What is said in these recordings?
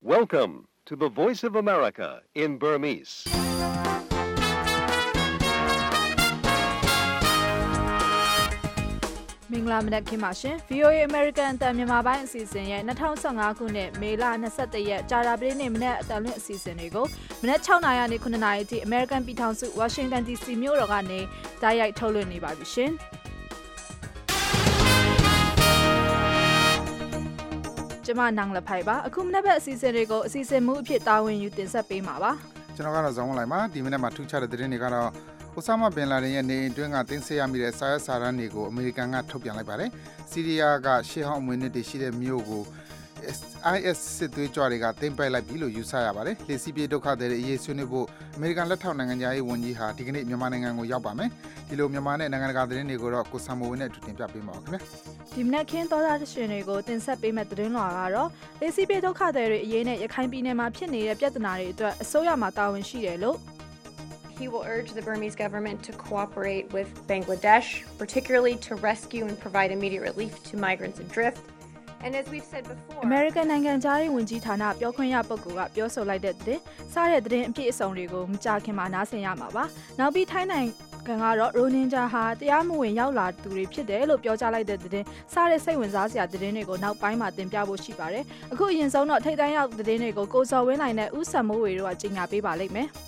Welcome to the Voice of America in Burmese. ။မင်္ဂလာမနက်ခင်းပါရှင်။ VOA American အတန်မြန်မာပိုင်းအစီအစဉ်ရဲ့2015ခုနှစ်မေလ21ရက်ကြာသပတေးနေ့မနက်အတန်လွင့်အစီအစဉ်တွေကိုမနက်6နာရီကနေ9နာရီအထိ American ပြည်ထောင်စု Washington DC မြို့တော်ကနေတိုက်ရိုက်ထုတ်လွှင့်နေပါပြီရှင်။ကျွန်မနန်းလဖိုင်ပါအခုမနက်ဘက်အစီအစဉ်တွေကိုအစီအစဉ်မှုအဖြစ်တာဝန်ယူတင်ဆက်ပေးမှာပါကျွန်တော်ကတော့ဇောင်းဝင်လိုက်ပါဒီမနက်မှာထူးခြားတဲ့သတင်းတွေကတော့အိုဆာမာဘင်လာဒင်ရဲ့နေအိမ်တွင်းကတင်းဆဲရမိတဲ့စာရွက်စာတမ်းတွေကိုအမေရိကန်ကထုတ်ပြန်လိုက်ပါတယ်စီးရီးယားကရှေ့ဟောင်းအမွေအနှစ်တွေရှိတဲ့မြို့ကို IS စစ်သွေးကြွတွေကသိမ်းပိုက်လိုက်ပြီလို့ယူဆရပါတယ်လေစီပြေဒုက္ခတွေအရေးဆွေးနွေးဖို့အမေရိကန်လက်ထောက်နိုင်ငံသားရေးဝန်ကြီးဟာဒီကနေ့မြန်မာနိုင်ငံကိုရောက်ပါမယ်ဒီလိုမြန်မာနဲ့နိုင်ငံတကာသတင်းတွေကိုတော့ကိုဆမ်မိုဝင်းနဲ့အတူတင်ပြပေးမှာပါခင်ဗျာဒီမနက်ခင်းသောသားရှင်တွေကိုတင်ဆက်ပေးမဲ့သတင်းလွှာကတော့လေစီပြေဒုက္ခတွေအရေးနဲ့ရခိုင်ပြည်နယ်မှာဖြစ်နေတဲ့ပြဿနာတွေအတွက်အစိုးရမှာတာဝန်ရှိတယ်လို့ He will urge the Burmese government to cooperate with Bangladesh, particularly to rescue and provide immediate relief to migrants adrift. And as we've said before, American နိုင်ငံသားရေးဝန်ကြီးဌာနပြောခွင့်ရပုဂ္ဂိုလ်ကပြောဆိုလိုက်တဲ့သတင်းစားတဲ့သတင်းအပြည့်အစုံတွေကိုမကြာခင်မှာနားဆင်ရမှာပါ။နောက်ပြီးထိုင်းနိုင်ငံကတော့ရိုနင်ဂျာဟာတရားမဝင်ရောက်လာသူတွေဖြစ်တယ်လို့ပြောကြားလိုက်တဲ့သတင်းစားတဲ့စိတ်ဝင်စားစရာသတင်းတွေကိုနောက်ပိုင်းမှာတင်ပြဖို့ရှိပါတယ်။အခုအရင်ဆုံးတော့ထိပ်တန်းရောက်သတင်းတွေကိုကိုစော်ဝင်းနိုင်နဲ့ဦးစံမိုးဝေတို့ကကြီးညာပေးပါလိမ့်မယ်။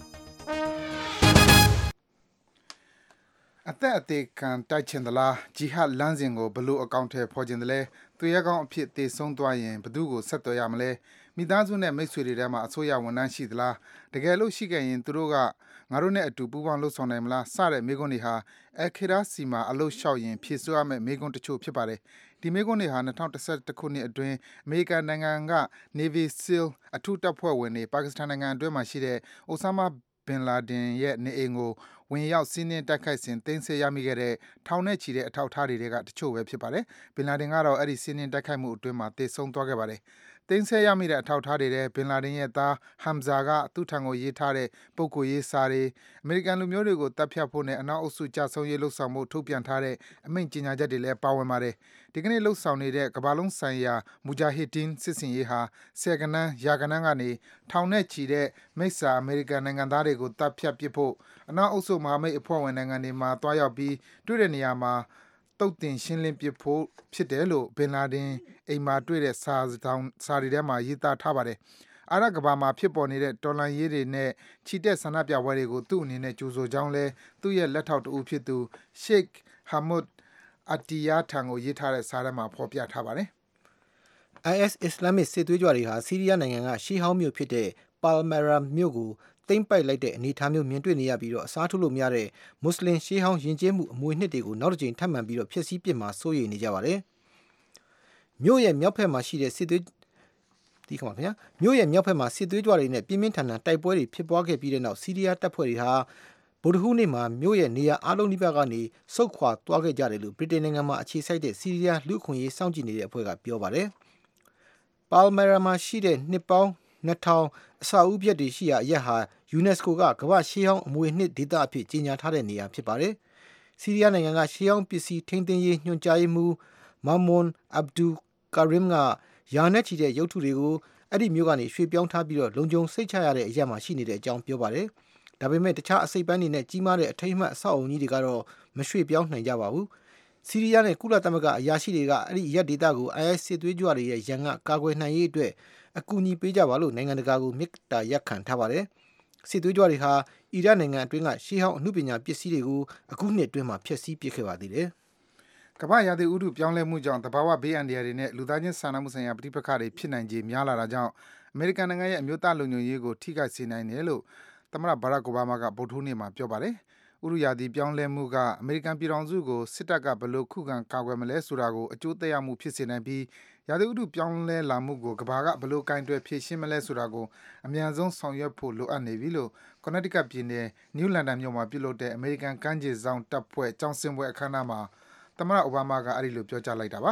အသက်အသေးခံတိုက်ချင်သလားဂျီဟတ်လမ်းစဉ်ကိုဘလို့အကောင့်ထဲဖော်ခြင်းတလဲသူရဲကောင်းအဖြစ်တည်ဆုံးသွားရင်ဘသူကိုဆက်သွယ်ရမလဲမိသားစုနဲ့မိတ်ဆွေတွေထဲမှာအစိုးရဝန်ထမ်းရှိသလားတကယ်လို့ရှိခဲ့ရင်သူတို့ကငါတို့နဲ့အတူပူးပေါင်းလှုပ်ဆောင်နိုင်မလားစတဲ့မိကွန်းတွေဟာအခရာစီမှာအလုလျှောက်ရင်ဖြည့်စွက်ရမယ့်မိကွန်းတချို့ဖြစ်ပါတယ်ဒီမိကွန်းတွေဟာ2011ခုနှစ်အတွင်းအမေရိကန်နိုင်ငံက Navy SEAL အထူးတပ်ဖွဲ့ဝင်တွေပါကစ္စတန်နိုင်ငံအတွင်းမှာရှိတဲ့ Osama bin Laden ရဲ့နေအိမ်ကိုဝင်ရောက်စီးနင်းတိုက်ခိုက်စဉ်တင်းဆဲရမိခဲ့တဲ့ထောင်နဲ့ချီတဲ့အထောက်အထားတွေကတချို့ပဲဖြစ်ပါတယ်။ Bin Laden ကတော့အဲ့ဒီစီးနင်းတိုက်ခိုက်မှုအတွင်းမှာတေဆုံးသွားခဲ့ပါတယ်။တင်းဆဲရမိတဲ့အထောက်အထားတွေတဲ့ Bin Laden ရဲ့သား Hamza ကသူ့ထံကိုရေးထားတဲ့ပုဂ္ဂိုလ်ရေးစာတွေအမေရိကန်လူမျိုးတွေကိုတပ်ဖြတ်ဖို့နဲ့အနောက်အုပ်စုကြဆုံးရေးလှုပ်ဆောင်မှုထုတ်ပြန်ထားတဲ့အမိန့်ကြေညာချက်တွေလည်းပါဝင်ပါတယ်။ဒီကနေ့လှုပ်ဆောင်နေတဲ့ကမ္ဘာလုံးဆိုင်ရာမူဂျာဟစ်ဒင်းစစ်စင်ရေးဟာဆယ်ကနန်းရာကနန်းကနေထောင်နဲ့ချီတဲ့မိစ္ဆာအမေရိကန်နိုင်ငံသားတွေကိုတပ်ဖြတ်ပစ်ဖို့အနောက်အုပ်စုမဟာမိတ်အဖွဲ့ဝင်နိုင်ငံတွေမှာတွားရောက်ပြီးတွေ့တဲ့နေရာမှာတုတ်တင်ရှင်းလင်းပစ်ဖို့ဖြစ်တယ်လို့ဘင်လာဒင်အိမ်မှာတွေ့တဲ့စာတွေထဲမှာရေးသားထားပါတယ်။အာရကဘာမှာဖြစ်ပေါ်နေတဲ့တော်လန်ရေးတွေနဲ့ချီတက်ဆန္ဒပြပွဲတွေကိုသူ့အနေနဲ့ကြိုဆိုကြောင်းလဲသူ့ရဲ့လက်ထောက်တဦးဖြစ်သူ Sheikh Hamud Atiyah ထံကိုရေးထားတဲ့စာထဲမှာဖော်ပြထားပါတယ်။ IS Islamic စစ်သွေးကြွတွေဟာဆီးရီးယားနိုင်ငံကရှီဟောင်းမြို့ဖြစ်တဲ့ Palmyra မြို့ကိုသိမ်းပိုက်လိုက်တဲ့အနေအထားမျိုးမြင်တွေ့နေရပြီးတော့အစားထိုးလို့မရတဲ့မွတ်စလင်ရှေးဟောင်းယဉ်ကျေးမှုအမွေအနှစ်တွေကိုနောက်တစ်ကြိမ်ထပ်မံပြီးတော့ဖျက်ဆီးပစ်မှာစိုးရိမ်နေကြပါတယ်။မြို့ရဲ့မြောက်ဘက်မှာရှိတဲ့စစ်သွေးမြို့ရဲ့မြောက်ဘက်မှာစစ်သွေးကြွတွေနဲ့ပြင်းပြင်းထန်ထန်တိုက်ပွဲတွေဖြစ်ပွားခဲ့ပြီးတဲ့နောက်ဆီးရီးယားတပ်ဖွဲ့တွေဟာဗုဒ္ဓဟူးနေ့မှာမြို့ရဲ့နေရာအလုံးနိဗ္ဗာန်ကနေဆုတ်ခွာသွားခဲ့ကြတယ်လို့ဗြိတိန်နိုင်ငံမှာအခြေစိုက်တဲ့ဆီးရီးယားလူ့အခွင့်အရေးစောင့်ကြည့်နေတဲ့အဖွဲ့ကပြောပါတယ်။ Palmyra မှာရှိတဲ့နှစ်ပေါင်း2000အစာအုပ်ပြက်တွေရှိရာအရက်ဟာ UNESCO ကကမ္ဘာရှေးဟောင်းအမွေအနှစ်ဒေသအဖြစ်ကြေညာထားတဲ့နေရာဖြစ်ပါတယ်။ဆီးရီးယားနိုင်ငံကရှေးဟောင်းပစ္စည်းထိန်းသိမ်းရေးညွှန်ကြားရေးမှူး Mamoun Abdul Karim ကယာနဲ့ချီတဲ့ရုပ်ထုတွေကိုအဲ့ဒီမြို့ကနေရွှေ့ပြောင်းထားပြီးတော့လုံခြုံစိတ်ချရတဲ့အရက်မှာရှိနေတဲ့အကြောင်းပြောပါတယ်။ဒါပေမဲ့တခြားအစိပ်ပိုင်းတွေနဲ့ကြီးမားတဲ့အထိမ်းအမှတ်အဆောက်အအုံကြီးတွေကတော့မရွှေ့ပြောင်းနိုင်ကြပါဘူး။ဆီးရီးယားနဲ့ကုလသမဂ္ဂအရာရှိတွေကအဲ့ဒီရက်ဒေသကို IS စစ်သွေးကြွတွေရဲ့ရန်ကကာကွယ်နိုင်ရေးအတွက်အကူအညီပေးကြပါလို့နိုင်ငံတကာကိုမေတ္တာရပ်ခံထားပါတယ်။စစ်သွေးကြွတွေဟာအီရတ်နိုင်ငံအတွင်းကရှေးဟောင်းအမှုပညာပစ္စည်းတွေကိုအခုနှစ်အတွင်းမှာဖျက်ဆီးပစ်ခဲ့ပါသေးတယ်။ကမ္ဘာရာသီဥတုပြောင်းလဲမှုကြောင့်တဘာဝဘေးအန္တရာယ်တွေနဲ့လူသားချင်းစာနာမှုဆိုင်ရာပဋိပက္ခတွေဖြစ်နိုင်ခြေများလာတာကြောင့်အမေရိကန်နိုင်ငံရဲ့အမျိုးသားလုံခြုံရေးကိုထိခိုက်စေနိုင်တယ်လို့သမ္မတဘာရက်အိုဘားမားကဗုဒ္ဓဟူးနေ့မှာပြောပါတယ်။ဥတုရာသီပြောင်းလဲမှုကအမေရိကန်ပြည်ထောင်စုကိုစစ်တပ်ကဘယ်လိုခုခံကာကွယ်မလဲဆိုတာကိုအကျိုးသက်ရောက်မှုဖြစ်စေနိုင်ပြီးရာသီဥတုပြောင်းလဲလာမှုကိုကမ္ဘာကဘယ်လိုကင်တွယ်ဖြေရှင်းမလဲဆိုတာကိုအမြန်ဆုံးဆောင်ရွက်ဖို့လိုအပ်နေပြီလို့ Connecticut ပြည်နယ် New London မြို့မှာပြုလုပ်တဲ့အမေရိကန်ကမ်းခြေစောင့်တပ်ဖွဲ့ကျောင်းဆင်းပွဲအခမ်းအနားမှာသမ္မတအိုဘားမားကအဲ့ဒီလိုပြောကြားလိုက်တာပါ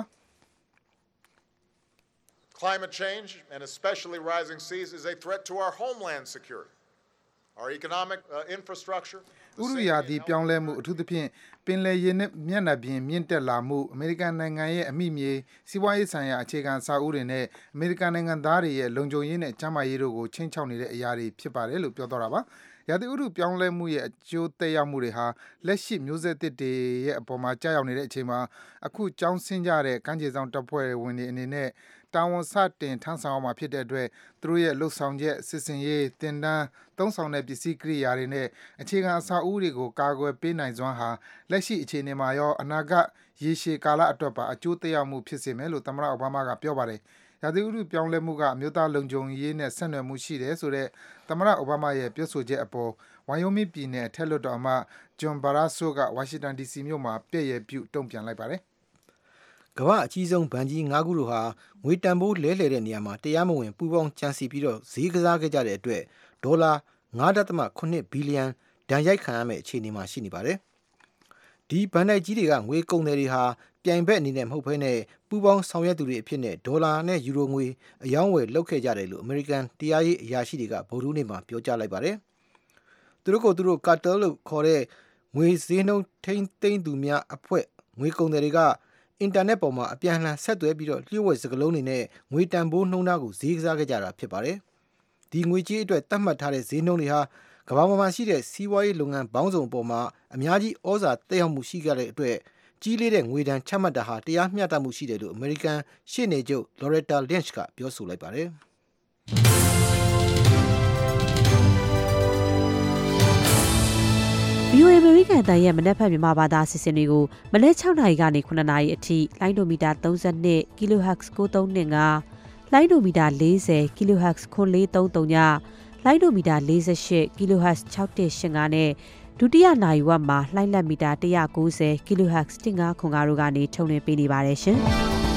Climate change and especially rising seas is a threat to our homeland security. our economic infrastructure. ဥရုယာသည်ပြောင်းလဲမှုအထူးသဖြင့်ပင်လယ်ရေနက်မျက်နှာပြင်မြင့်တက်လာမှုအမေရိကန်နိုင်ငံရဲ့အမိမြေစီးပွားရေးဆိုင်ရာအခြေခံအဆောက်အဦတွေနဲ့အမေရိကန်နိုင်ငံသားတွေရဲ့လုံခြုံရေးနဲ့ကျန်းမာရေးတို့ကိုချိန်ချောက်နေတဲ့အရာတွေဖြစ်ပါတယ်လို့ပြောသွားတာပါရာသီဥတုပြောင်းလဲမှုရဲ့အကျိုးသက်ရောက်မှုတွေဟာလက်ရှိမျိုးဆက်သစ်တွေရဲ့အပေါ်မှာကြာရောက်နေတဲ့အချိန်မှာအခုကြောင်းဆင်းကြတဲ့ကမ်းခြေဆောင်တပ်ဖွဲ့ဝင်တွေအနေနဲ့တာဝန်စတင်ထမ်းဆောင်အောင်မှာဖြစ်တဲ့အတွက်သူတို့ရဲ့လှုပ်ဆောင်ချက်စစ်စင်ရေးတင်ဒန်းသုံးဆောင်တဲ့ပစ္စည်းကိရိယာတွေနဲ့အခြေခံအဆောက်အဦတွေကိုကာကွယ်ပေးနိုင်စွမ်းဟာလက်ရှိအခြေအနေမှာရောအနာဂတ်ရေရှည်ကာလအတွက်ပါအကျိုးသက်ရောက်မှုဖြစ်စေမယ်လို့သမ္မတအိုဘားမားကပြောပါတယ်ရာသီဥတုပြောင်းလဲမှုကအမျိုးသားလုံခြုံရေးနဲ့ဆက်နွယ်မှုရှိတယ်ဆိုတဲ့သမ္မတအိုဘားမားရဲ့ပြောဆိုချက်အပေါ်ဝိုင်ယိုမင်းပြည်နယ်အထက်လွှတ်တော်အမတ်ဂျွန်ဘာရာဆိုကဝါရှင်တန် DC မြို့မှာပြည့်ရပြုတုံ့ပြန်လိုက်ပါတယ်ကမ္ဘာအကြီးဆုံးဘဏ်ကြီး၅ခုတို့ဟာငွေတန်ဖိုးလဲလှယ်တဲ့နေရာမှာတရားမဝင်ပူးပေါင်းကြံစည်ပြီးတော့ဈေးကစားခဲ့ကြတဲ့အတွက်ဒေါ်လာ 9.8 ဘီလီယံဒဏ်ရိုက်ခံရမယ့်အခြေအနေမှာရှိနေပါတယ်။ဒီဘဏ်တိုက်ကြီးတွေကငွေကုန်တွေဟာပြိုင်ဘက်အနေနဲ့မဟုတ်ဘဲနဲ့ပူးပေါင်းဆောင်ရွက်သူတွေအဖြစ်နဲ့ဒေါ်လာနဲ့ယူရိုငွေအယောင်းဝယ်လုပ်ခဲ့ကြတယ်လို့အမေရိကန်တရားရေးအရာရှိတွေကဗုဒ္ဓနေ့မှာပြောကြားလိုက်ပါတယ်။သူတို့ကာတယ်လို့ခေါ်တဲ့ငွေဈေးနှုန်းထိန်းသိမ်းသူများအဖွဲ့ငွေကုန်တွေကအင်တာနက်ပေါ်မှာအပြန်အလှန်ဆက်သွယ်ပြီးတော့လျှို့ဝှက်စကားလုံးတွေနဲ့ငွေတန်ဖိုးနှုန်းသားကိုဈေးကစားခဲ့ကြတာဖြစ်ပါတယ်။ဒီငွေကြေးအတွက်သတ်မှတ်ထားတဲ့ဈေးနှုန်းတွေဟာကမ္ဘာပေါ်မှာရှိတဲ့စီးပွားရေးလုပ်ငန်းပေါင်းစုံပေါ်မှာအများကြီးဩဇာတက်ရောက်မှုရှိကြတဲ့အတွက်ကြီးလေးတဲ့ငွေဒဏ်ချမှတ်တာဟာတရားမျှတမှုရှိတယ်လို့အမေရိကန်ရှေ့နေချုပ် Loretta Lynch ကပြောဆိုလိုက်ပါတယ်။ VOA အမေရိကန်တန်ရဲ့မနက်ဖြန်မြန်မာဘာသာအစီအစဉ်တွေကိုမနက်6နာရီကနေ9နာရီအထိလိုင်းဒိုမီတာ32 kHz 9325လိုင်းဒိုမီတာ40 kHz 9433ညလိုင်းဒိုမီတာ48 kHz 6185နဲ့ဒုတိယနာရီဝက်မှာလှိုင်းလက်မီတာ190 kHz 1505တို့ကနေထုတ်လွှင့်ပေးနေပါတယ်ရှင်။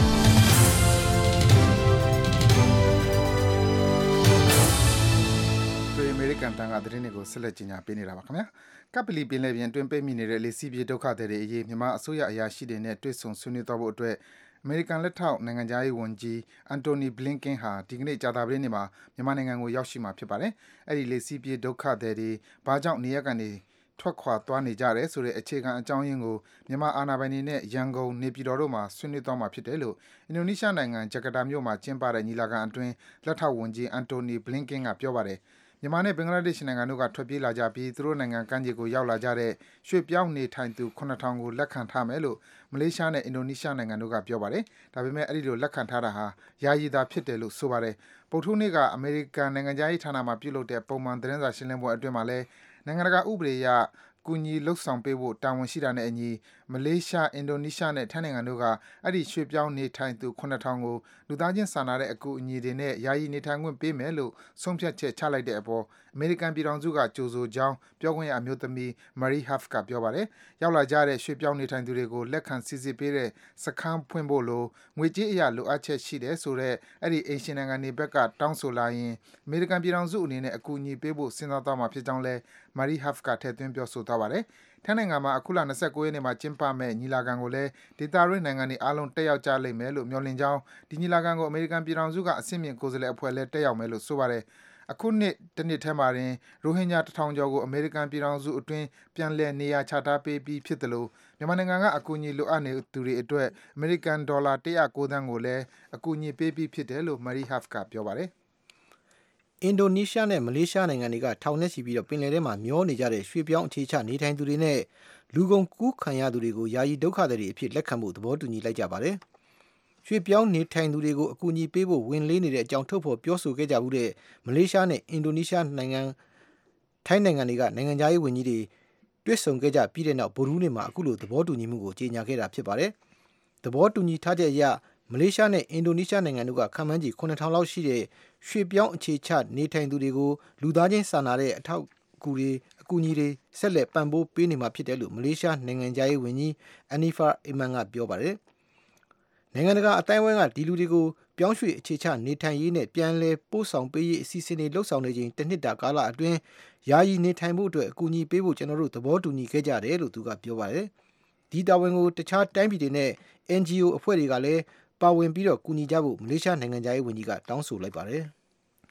ကန်တန်ကသတင်းတွေကိုဆက်လက်ကြီးညာပေးနေတာပါခင်ဗျာကပလီပင်လယ်ပြင်တွင်ပိတ်မိနေတဲ့လေစီးပြေဒုက္ခသည်တွေအရေးမြန်မာအစိုးရအရာရှိတွေနဲ့တွေ့ဆုံဆွေးနွေးသွားဖို့အတွက်အမေရိကန်လက်ထောက်နိုင်ငံသားရေးဝန်ကြီးအန်တိုနီဘလင်ကင်ဟာဒီကနေ့ကြာသပတေးနေ့မှာမြန်မာနိုင်ငံကိုရောက်ရှိမှာဖြစ်ပါတယ်အဲ့ဒီလေစီးပြေဒုက္ခသည်တွေဘာကြောင့်နေရကန်နေထွက်ခွာသွားနေကြတယ်ဆိုတဲ့အခြေခံအကြောင်းရင်းကိုမြန်မာအာဏာပိုင်တွေနဲ့ရန်ကုန်နေပြည်တော်တို့မှာဆွေးနွေးသွားမှာဖြစ်တယ်လို့အင်ဒိုနီးရှားနိုင်ငံဂျကာတာမြို့မှာကျင်းပတဲ့ညီလာခံအတွင်းလက်ထောက်ဝန်ကြီးအန်တိုနီဘလင်ကင်ကပြောပါတယ်မြန်မာနဲ့ဘင်္ဂလားဒေ့ရှ်နိုင်ငံတို့ကထွက်ပြေးလာကြပြီးသူတို့နိုင်ငံကမ်းခြေကိုရောက်လာကြတဲ့ရွှေ့ပြောင်းနေထိုင်သူ 9,000 ကိုလက်ခံထားမယ်လို့မလေးရှားနဲ့အင်ဒိုနီးရှားနိုင်ငံတို့ကပြောပါတယ်။ဒါပေမဲ့အဲ့ဒီလိုလက်ခံထားတာဟာယာယီသာဖြစ်တယ်လို့ဆိုပါတယ်။ပုထူးနေ့ကအမေရိကန်နိုင်ငံသားရေးဌာနမှပြုလုပ်တဲ့ပုံမှန်သတင်းစာရှင်းလင်းပွဲအတွင်းမှာလည်းနိုင်ငံတကာဥပဒေအရကူညီလှုပ်ဆောင်ပေးဖို့တာဝန်ရှိတာနဲ့အညီမလေးရှားအင်ဒိုနီးရှားနဲ့ထိုင်းနိုင်ငံတို့ကအဲ့ဒီရွှေ့ပြောင်းနေထိုင်သူ 9,000 ကိုလူသားချင်းစာနာတဲ့အကူအညီတွေနဲ့ယာယီနေထိုင်ခွင့်ပေးမယ်လို့ဆုံးဖြတ်ချက်ချလိုက်တဲ့အပေါ်အမေရိကန်ပြည်ထောင်စုကကြိုဆိုကြောင်းပြောခွင့်ရအမျိုးသမီး Marie Huff ကပြောပါတယ်။ရောက်လာကြတဲ့ရွှေ့ပြောင်းနေထိုင်သူတွေကိုလက်ခံစစ်ဆေးပေးတဲ့စခန်းဖွင့်ဖို့လို့ငွေကြေးအရာလိုအပ်ချက်ရှိတယ်ဆိုတော့အဲ့ဒီအိမ်ရှင်နိုင်ငံတွေဘက်ကတောင်းဆိုလာရင်အမေရိကန်ပြည်ထောင်စုအနေနဲ့အကူအညီပေးဖို့စဉ်းစားသွားမှာဖြစ်ကြောင်းလဲ Marie Huff ကထည့်သွင်းပြောဆိုသွားပါတယ်။ထိုင်းနိုင်ငံမှာအခုလ29ရက်နေ့မှာကျင်းပမဲ့ညီလာခံကိုလည်းဒေသတွင်းနိုင်ငံတွေအားလုံးတက်ရောက်ကြလိမ့်မယ်လို့မျှော်လင့်ကြောင်းဒီညီလာခံကိုအမေရိကန်ပြည်ထောင်စုကအဆင့်မြင့်ကိုယ်စားလှယ်အဖွဲ့လည်းတက်ရောက်မယ်လို့ဆိုပါတယ်။အခုနှစ်တစ်နှစ်ထဲမှာတင်ရိုဟင်ဂျာ 1,000 ကျော်ကိုအမေရိကန်ပြည်ထောင်စုအတွင်းပြန်လည်နေရာချထားပေးပြီးဖြစ်တယ်လို့မြန်မာနိုင်ငံကအကူအညီလိုအပ်နေသူတွေအတွက်အမေရိကန်ဒေါ်လာ109သန်းကိုလည်းအကူအညီပေးပြီးဖြစ်တယ်လို့ Marie Huff ကပြောပါတယ်။အင်ဒိုနီးရှားနဲ့မလေးရှားနိုင်ငံတွေကထောင်နဲ့ချီပြီးတော့ပင်လယ်ထဲမှာမျောနေကြတဲ့ရွှေ့ပြောင်းအခြေချနေထိုင်သူတွေနဲ့လူကုန်ကူးခံရသူတွေကိုယာယီဒုက္ခသည်တွေအဖြစ်လက်ခံဖို့သဘောတူညီလိုက်ကြပါတယ်။ရွှေ့ပြောင်းနေထိုင်သူတွေကိုအကူအညီပေးဖို့ဝန်လေးနေတဲ့အကြောင်းထုတ်ဖော်ပြောဆိုခဲ့ကြဘူးတဲ့မလေးရှားနဲ့အင်ဒိုနီးရှားနိုင်ငံထိုင်းနိုင်ငံတွေကနိုင်ငံသားရေးဝန်ကြီးတွေတွေ့ဆုံခဲ့ကြပြီးတဲ့နောက်ဗုဒ္ဓဟူးနေ့မှာအခုလိုသဘောတူညီမှုကိုကြေညာခဲ့တာဖြစ်ပါတယ်။သဘောတူညီထားချက်အရမလေးရှားနဲ့အင်ဒိုနီးရှားနိုင်ငံတို့ကခန့်မှန်းခြေ 9,000 လောက်ရှိတဲ့ရွှေ့ပြောင်းအခြေချနေထိုင်သူတွေကိုလူသားချင်းစာနာတဲ့အထောက်အကူအညီတွေဆက်လက်ပံ့ပိုးပေးနေမှာဖြစ်တယ်လို့မလေးရှားနိုင်ငံသားရေးဝန်ကြီး Anifar Iman ကပြောပါတယ်။နိုင်ငံတကာအတိုင်းအဝိုင်းကဒီလူတွေကိုပြောင်းရွှေ့အခြေချနေထိုင်ရေးနဲ့ပြန်လည်ပို့ဆောင်ပေးရေးအစီအစဉ်တွေလှုပ်ဆောင်နေချိန်တစ်နှစ်တာကာလအတွင်းယာယီနေထိုင်ဖို့အတွက်အကူအညီပေးဖို့ကျွန်တော်တို့သဘောတူညီခဲ့ကြတယ်လို့သူကပြောပါတယ်။ဒီတာဝန်ကိုတခြားတိုင်းပြည်တွေနဲ့ NGO အဖွဲ့တွေကလည်းပါဝင်ပြီးတော့ကူညီကြဖို့မလေးရှားနိုင်ငံသားရေးဝန်ကြီးကတောင်းဆိုလိုက်ပါတယ်။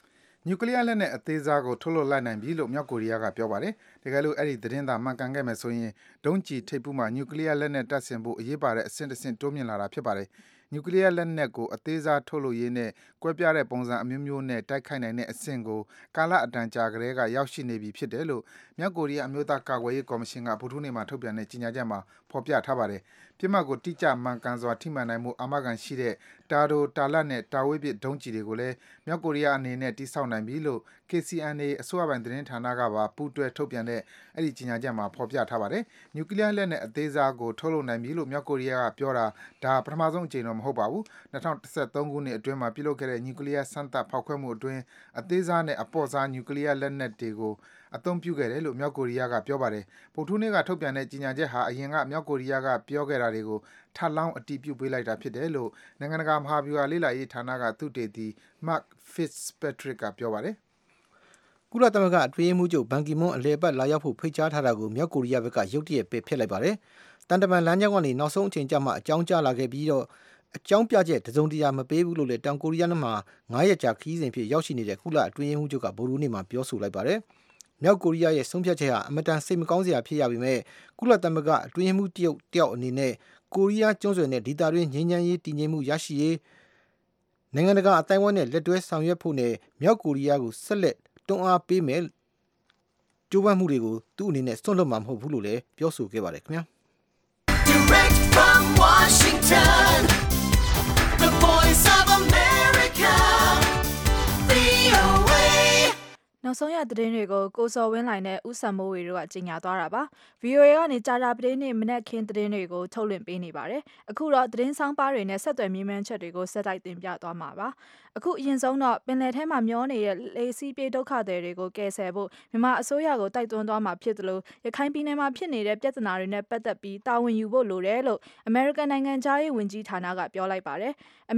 နျူကလ িয়ার လက်နက်အသေးစားကိုထုတ်လုပ်လိုက်နိုင်ပြီလို့မြောက်ကိုရီးယားကပြောပါတယ်။တကယ်လို့အဲ့ဒီသတင်းသာမှန်ကန်ခဲ့မယ်ဆိုရင်ဒုံးကျည်ထိပ်ပူးမှာနျူကလ িয়ার လက်နက်တပ်ဆင်ဖို့အရေးပါတဲ့အဆင့်တစ်ဆင့်တိုးမြင့်လာတာဖြစ်ပါတယ်။နျူကလ িয়ার လက်နက်ကိုအသေးစားထုတ်လုပ်ရေးနဲ့ကွဲပြားတဲ့ပုံစံအမျိုးမျိုးနဲ့တိုက်ခိုက်နိုင်တဲ့အဆင့်ကိုကာလအတန်ကြာကလေးကရောက်ရှိနေပြီဖြစ်တယ်လို့မြောက်ကိုရီးယားအမျိုးသားကာကွယ်ရေးကော်မရှင်ကဗုဒ္ဓဟူးနေ့မှာထုတ်ပြန်တဲ့ကြေညာချက်မှာဖော်ပြထားပါတယ်။ပြစ်မှတ်ကိုတိကျမှန်ကန်စွာထိမှန်နိုင်မှုအာမခံရှိတဲ့တာတိုတာလတ်နဲ့တာဝေးပစ်ဒုံးကျည်တွေကိုလည်းမြောက်ကိုရီးယားအနေနဲ့တိစောက်နိုင်ပြီလို့ KCNA အစိုးရပိုင်သတင်းဌာနကပါပူးတွဲထုတ်ပြန်တဲ့အဲ့ဒီကြေညာချက်မှာဖော်ပြထားပါတယ်။နျူကလ িয়ার လက်နက်အသေးစားကိုထုတ်လုပ်နိုင်ပြီလို့မြောက်ကိုရီးယားကပြောတာဒါပထမဆုံးအကြိမ်တော့မဟုတ်ပါဘူး။2013ခုနှစ်အတွင်းမှာပြုလုပ်ခဲ့တဲ့နျူကလ িয়ার စမ်းသပ်ဖောက်ခွဲမှုအတွင်းအသေးစားနဲ့အပေါ့စားနျူကလ িয়ার လက်နက်တွေကိုအသုံးပြုခဲ့တယ်လို့မြောက်ကိုရီးယားကပြောပါတယ်။ဗုဒ္ဓဟူးနေ့ကထုတ်ပြန်တဲ့ကြေညာချက်ဟာအရင်ကမြောက်ကိုရီးယားကပြောခဲ့တာတွေကိုထပ်လောင်းအတည်ပြုပေးလိုက်တာဖြစ်တယ်လို့နိုင်ငံတကာမဟာဗျူဟာလေ့လာရေးဌာနကသုတေသီ Mark Fitzpatrick ကပြောပါတယ်။ကုလသမဂ္ဂအတွင်းရေးမှူးချုပ်ဘန်ကီမွန်းအလဲပတ်လာရောက်ဖို့ဖိတ်ကြားထားတာကိုမြောက်ကိုရီးယားဘက်ကရုတ်တရက်ပယ်ဖျက်လိုက်ပါတယ်။တန်တမန်လမ်းကြောင်းကနေနောက်ဆုံးအချိန်ကျမှအကြောင်းကြားလာခဲ့ပြီးတော့အကြောင်းပြချက်တစုံတရာမပေးဘူးလို့လည်းတောင်ကိုရီးယားမှာ9ရက်ကြာခရီးစဉ်ဖြစ်ရောက်ရှိနေတဲ့ကုလအတွင်းရေးမှူးချုပ်ကဗုဒ္ဓဟူးနေ့မှာပြောဆိုလိုက်ပါတယ်။မြောက်ကိုရီးယားရဲ့ဆုံးဖြတ်ချက်ဟာအမတန်စိတ်မကောင်းစရာဖြစ်ရပေမဲ့ကုလသမဂ္ဂအတွင်းရေးမှူးတယောက်အနေနဲ့ကိုရီးယားကျွန်းဆွယ်နဲ့ဒေသတွင်းငြိမ်းချမ်းရေးတည်ငြိမ်မှုရရှိရေးနိုင်ငံတကာအတိုင်းအဝိုင်းနဲ့လက်တွဲဆောင်ရွက်ဖို့နဲ့မြောက်ကိုရီးယားကိုဆက်လက်တွန်းအားပေးမယ်ကြိုးပမ်းမှုတွေကိုသူ့အနေနဲ့စွန့်လွတ်မှာမဟုတ်ဘူးလို့လည်းပြောဆိုခဲ့ပါတယ်ခင်ဗျာ Direct from Washington The Voice of America VOA နောက်ဆုံးရသတင်းတွေကိုကိုစော်ဝင်းလိုင်နဲ့ဦးစံမိုးဝေတို့ကကြီးညာသွားတာပါ VOA ကနေကြာတာပတင်းနေ့မနက်ခင်းသတင်းတွေကိုထုတ်လွှင့်ပေးနေပါတယ်အခုတော့သတင်းဆောင်ပါတွေနဲ့ဆက်သွယ်မြင်းမြန်းချက်တွေကိုဆက်တိုက်တင်ပြသွားမှာပါအခုအရင်ဆုံးတော့ပင်လယ်ထဲမှာမျောနေတဲ့လေစီးပြေးဒုက္ခသည်တွေကိုကယ်ဆယ်ဖို့မြန်မာအစိုးရကိုတိုက်တွန်းသွားမှာဖြစ်တယ်လို့ရခိုင်ပြည်နယ်မှာဖြစ်နေတဲ့ပြဿနာတွေနဲ့ပတ်သက်ပြီးတာဝန်ယူဖို့လိုတယ်လို့ American နိုင်ငံသားရေးဝန်ကြီးဌာနကပြောလိုက်ပါတယ်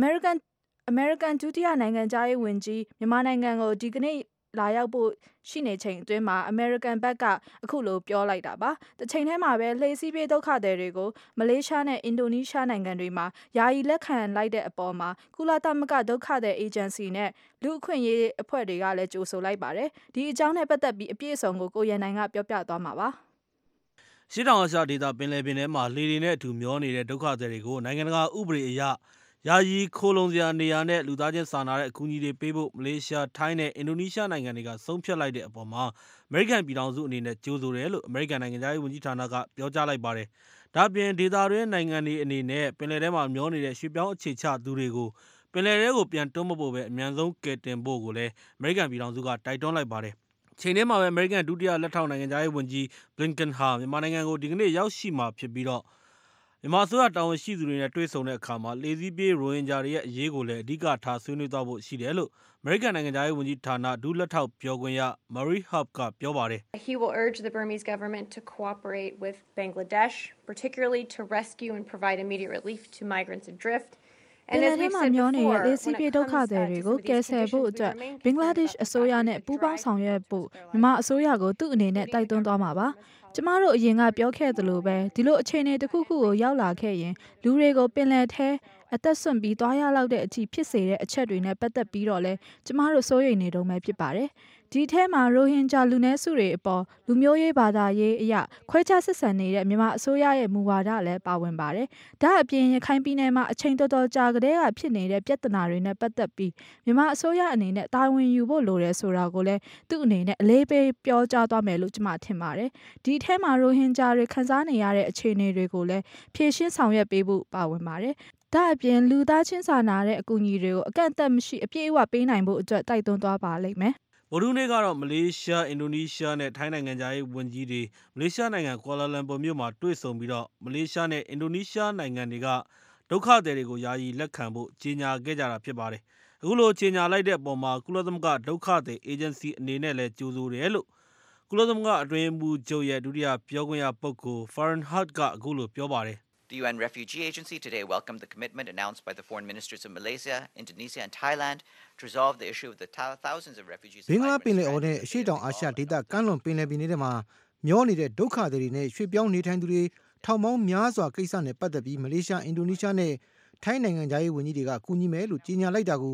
American ဒုတိယနိုင်ငံသားရေးဝန်ကြီးမြန်မာနိုင်ငံကိုဒီကနေ့လာရောက်ဖို့ရှိနေချိန်အတွင်းမှာ American ဘက်ကအခုလိုပြောလိုက်တာပါ။တစ်ချိန်တည်းမှာပဲလှေစီးပြေးဒုက္ခသည်တွေကိုမလေးရှားနဲ့အင်ဒိုနီးရှားနိုင်ငံတွေမှာယာယီလက်ခံလိုက်တဲ့အပေါ်မှာကုလသမဂ္ဂဒုက္ခသည်အေဂျင်စီနဲ့လူအခွင့်အရေးအဖွဲ့တွေကလည်းကြိုဆိုလိုက်ပါတယ်။ဒီအကြောင်းနဲ့ပတ်သက်ပြီးအပြည့်အစုံကိုရန်နိုင်ကပြောပြသွားမှာပါ။ရှေ့တောင်အာရှဒေသပင်လယ်ပြင်ထဲမှာလှေတွေနဲ့အတူမျောနေတဲ့ဒုက္ခသည်တွေကိုနိုင်ငံတကာဥပဒေအရယာယီခိုလုံစရာနေရာနဲ့လူသားချင်းစာနာတဲ့အကူအညီတွေပေးဖို့မလေးရှားထိုင်းနဲ့အင်ဒိုနီးရှားနိုင်ငံတွေကဆုံးဖြတ်လိုက်တဲ့အပေါ်မှာအမေရိကန်ပြည်ထောင်စုအနေနဲ့ကြိုးဆိုတယ်လို့အမေရိကန်နိုင်ငံသားရေးဝန်ကြီးဌာနကပြောကြားလိုက်ပါတယ်။ဒါ့အပြင်ဒေသတွင်းနိုင်ငံတွေအနေနဲ့ပင်လယ်ထဲမှာမျောနေတဲ့ရွှေ့ပြောင်းအခြေချသူတွေကိုပင်လယ်ထဲကိုပြန်တွန်းမပို့ပဲအမြန်ဆုံးကယ်တင်ဖို့ကိုလည်းအမေရိကန်ပြည်ထောင်စုကတိုက်တွန်းလိုက်ပါတယ်။ချိန်ထဲမှာပဲအမေရိကန်ဒုတိယလက်ထောက်နိုင်ငံသားရေးဝန်ကြီး Blinken ဟာမြန်မာနိုင်ငံကိုဒီကနေ့ရောက်ရှိမှာဖြစ်ပြီးတော့မြန်မာအစိုးရတာဝန်ရှိသူတွေနဲ့တွေ့ဆုံတဲ့အခါမှာလေစီးပြေးရိုဟင်ဂျာတွေရဲ့အရေးကိုလည်းအဓိကထားဆွေးနွေးသွားဖို့ရှိတယ်လို့အမေရိကန်နိုင်ငံသားရေးဝန်ကြီးဌာနဒုလက်ထောက်ပြောခွင့်ရ Marie Harp ကပြောပါတယ် He will urge the Burmese government to cooperate with Bangladesh, particularly to rescue and provide immediate relief to migrants adrift. ပင်လယ်ထဲမှာမျောနေတဲ့လေစီးပြေးဒုက္ခသည်တွေကိုကယ်ဆယ်ဖို့အတွက်ဘင်္ဂလားဒေ့ရှ်အစိုးရနဲ့ပူးပေါင်းဆောင်ရွက်ဖို့မြန်မာအစိုးရကိုသူ့အနေနဲ့တိုက်တွန်းသွားမှာပါ။ကျမတို့အရင်ကပြောခဲ့သလိုပဲဒီလိုအခြေအနေတစ်ခုခုကိုရောက်လာခဲ့ရင်လူတွေကိုပင်လယ်ထဲအသက်ဆွန့်ပြီးသွားရလောက်တဲ့အထိဖြစ်စေတဲ့အချက်တွေနဲ့ပတ်သက်ပြီးတော့လဲကျမတို့စိုးရိမ်နေတုန်းပဲဖြစ်ပါတယ်။ဒီထဲမှာရိုဟင်ဂျာလူနည်းစုတွေအပေါ်လူမျိုးရေးဘာသာရေးအရာခွဲခြားဆက်ဆံနေတဲ့မြန်မာအစိုးရရဲ့မူဝါဒလည်းပါဝင်ပါတယ်။ဒါအပြင်ရခိုင်ပြည်နယ်မှာအချိန်တော်တော်ကြာကတည်းကဖြစ်နေတဲ့ပြဿနာတွေနဲ့ပတ်သက်ပြီးမြန်မာအစိုးရအနေနဲ့တာဝန်ယူဖို့လိုတယ်ဆိုတာကိုလည်းသူ့အနေနဲ့အလေးပေးပြောကြားသွားမယ်လို့ကျမထင်ပါတယ်။ဒီထဲမှာရိုဟင်ဂျာတွေခံစားနေရတဲ့အခြေအနေတွေကိုလည်းဖြေရှင်းဆောင်ရွက်ပေးဖို့ပါဝင်ပါတယ်။ဒါအပြင်လူသားချင်းစာနာတဲ့အကူအညီတွေကိုအကန့်အသတ်မရှိအပြည့်အဝပေးနိုင်ဖို့အတွက်တိုက်တွန်းသွားပါလိမ့်မယ်။ဗုဒ္ဓဟူးနေ့ကတော့မလေးရှားအင်ဒိုနီးရှားနဲ့ထိုင်းနိုင်ငံသားရေးဝန်ကြီးတွေမလေးရှားနိုင်ငံကွာလာလမ်ပူမြို့မှာတွေ့ဆုံပြီးတော့မလေးရှားနဲ့အင်ဒိုနီးရှားနိုင်ငံတွေကဒုက္ခသည်တွေကိုယာယီလက်ခံဖို့ကြေညာခဲ့ကြတာဖြစ်ပါတယ်။အခုလိုကြေညာလိုက်တဲ့အပေါ်မှာကုလသမဂ္ဂဒုက္ခသည်အေဂျင်စီအနေနဲ့လည်းကြိုဆိုတယ်လို့ကုလသမဂ္ဂအတွင်းရေးမှူးချုပ်ရဲ့ဒုတိယပြောခွင့်ရပုဂ္ဂိုလ် Farhan Haq ကအခုလိုပြောပါတယ် The UN Refugee Agency today welcomed the commitment announced by the foreign ministers of Malaysia, Indonesia and Thailand to resolve the issue of the thousands of refugees. ဘင်္ဂလားပင်လယ်အော်နဲ့အရှေ့တောင်အာရှဒေသကမ်းလွန်ပင်လယ်ပြင်တွေမှာမျောနေတဲ့ဒုက္ခသည်တွေနဲ့ရွှေ့ပြောင်းနေထိုင်သူတွေထောင်ပေါင်းများစွာကိစ္စနဲ့ပတ်သက်ပြီးမလေးရှားအင်ဒိုနီးရှားနဲ့ထိုင်းနိုင်ငံသားရေးဝန်ကြီးတွေကကူညီမယ်လို့ကြေညာလိုက်တာကို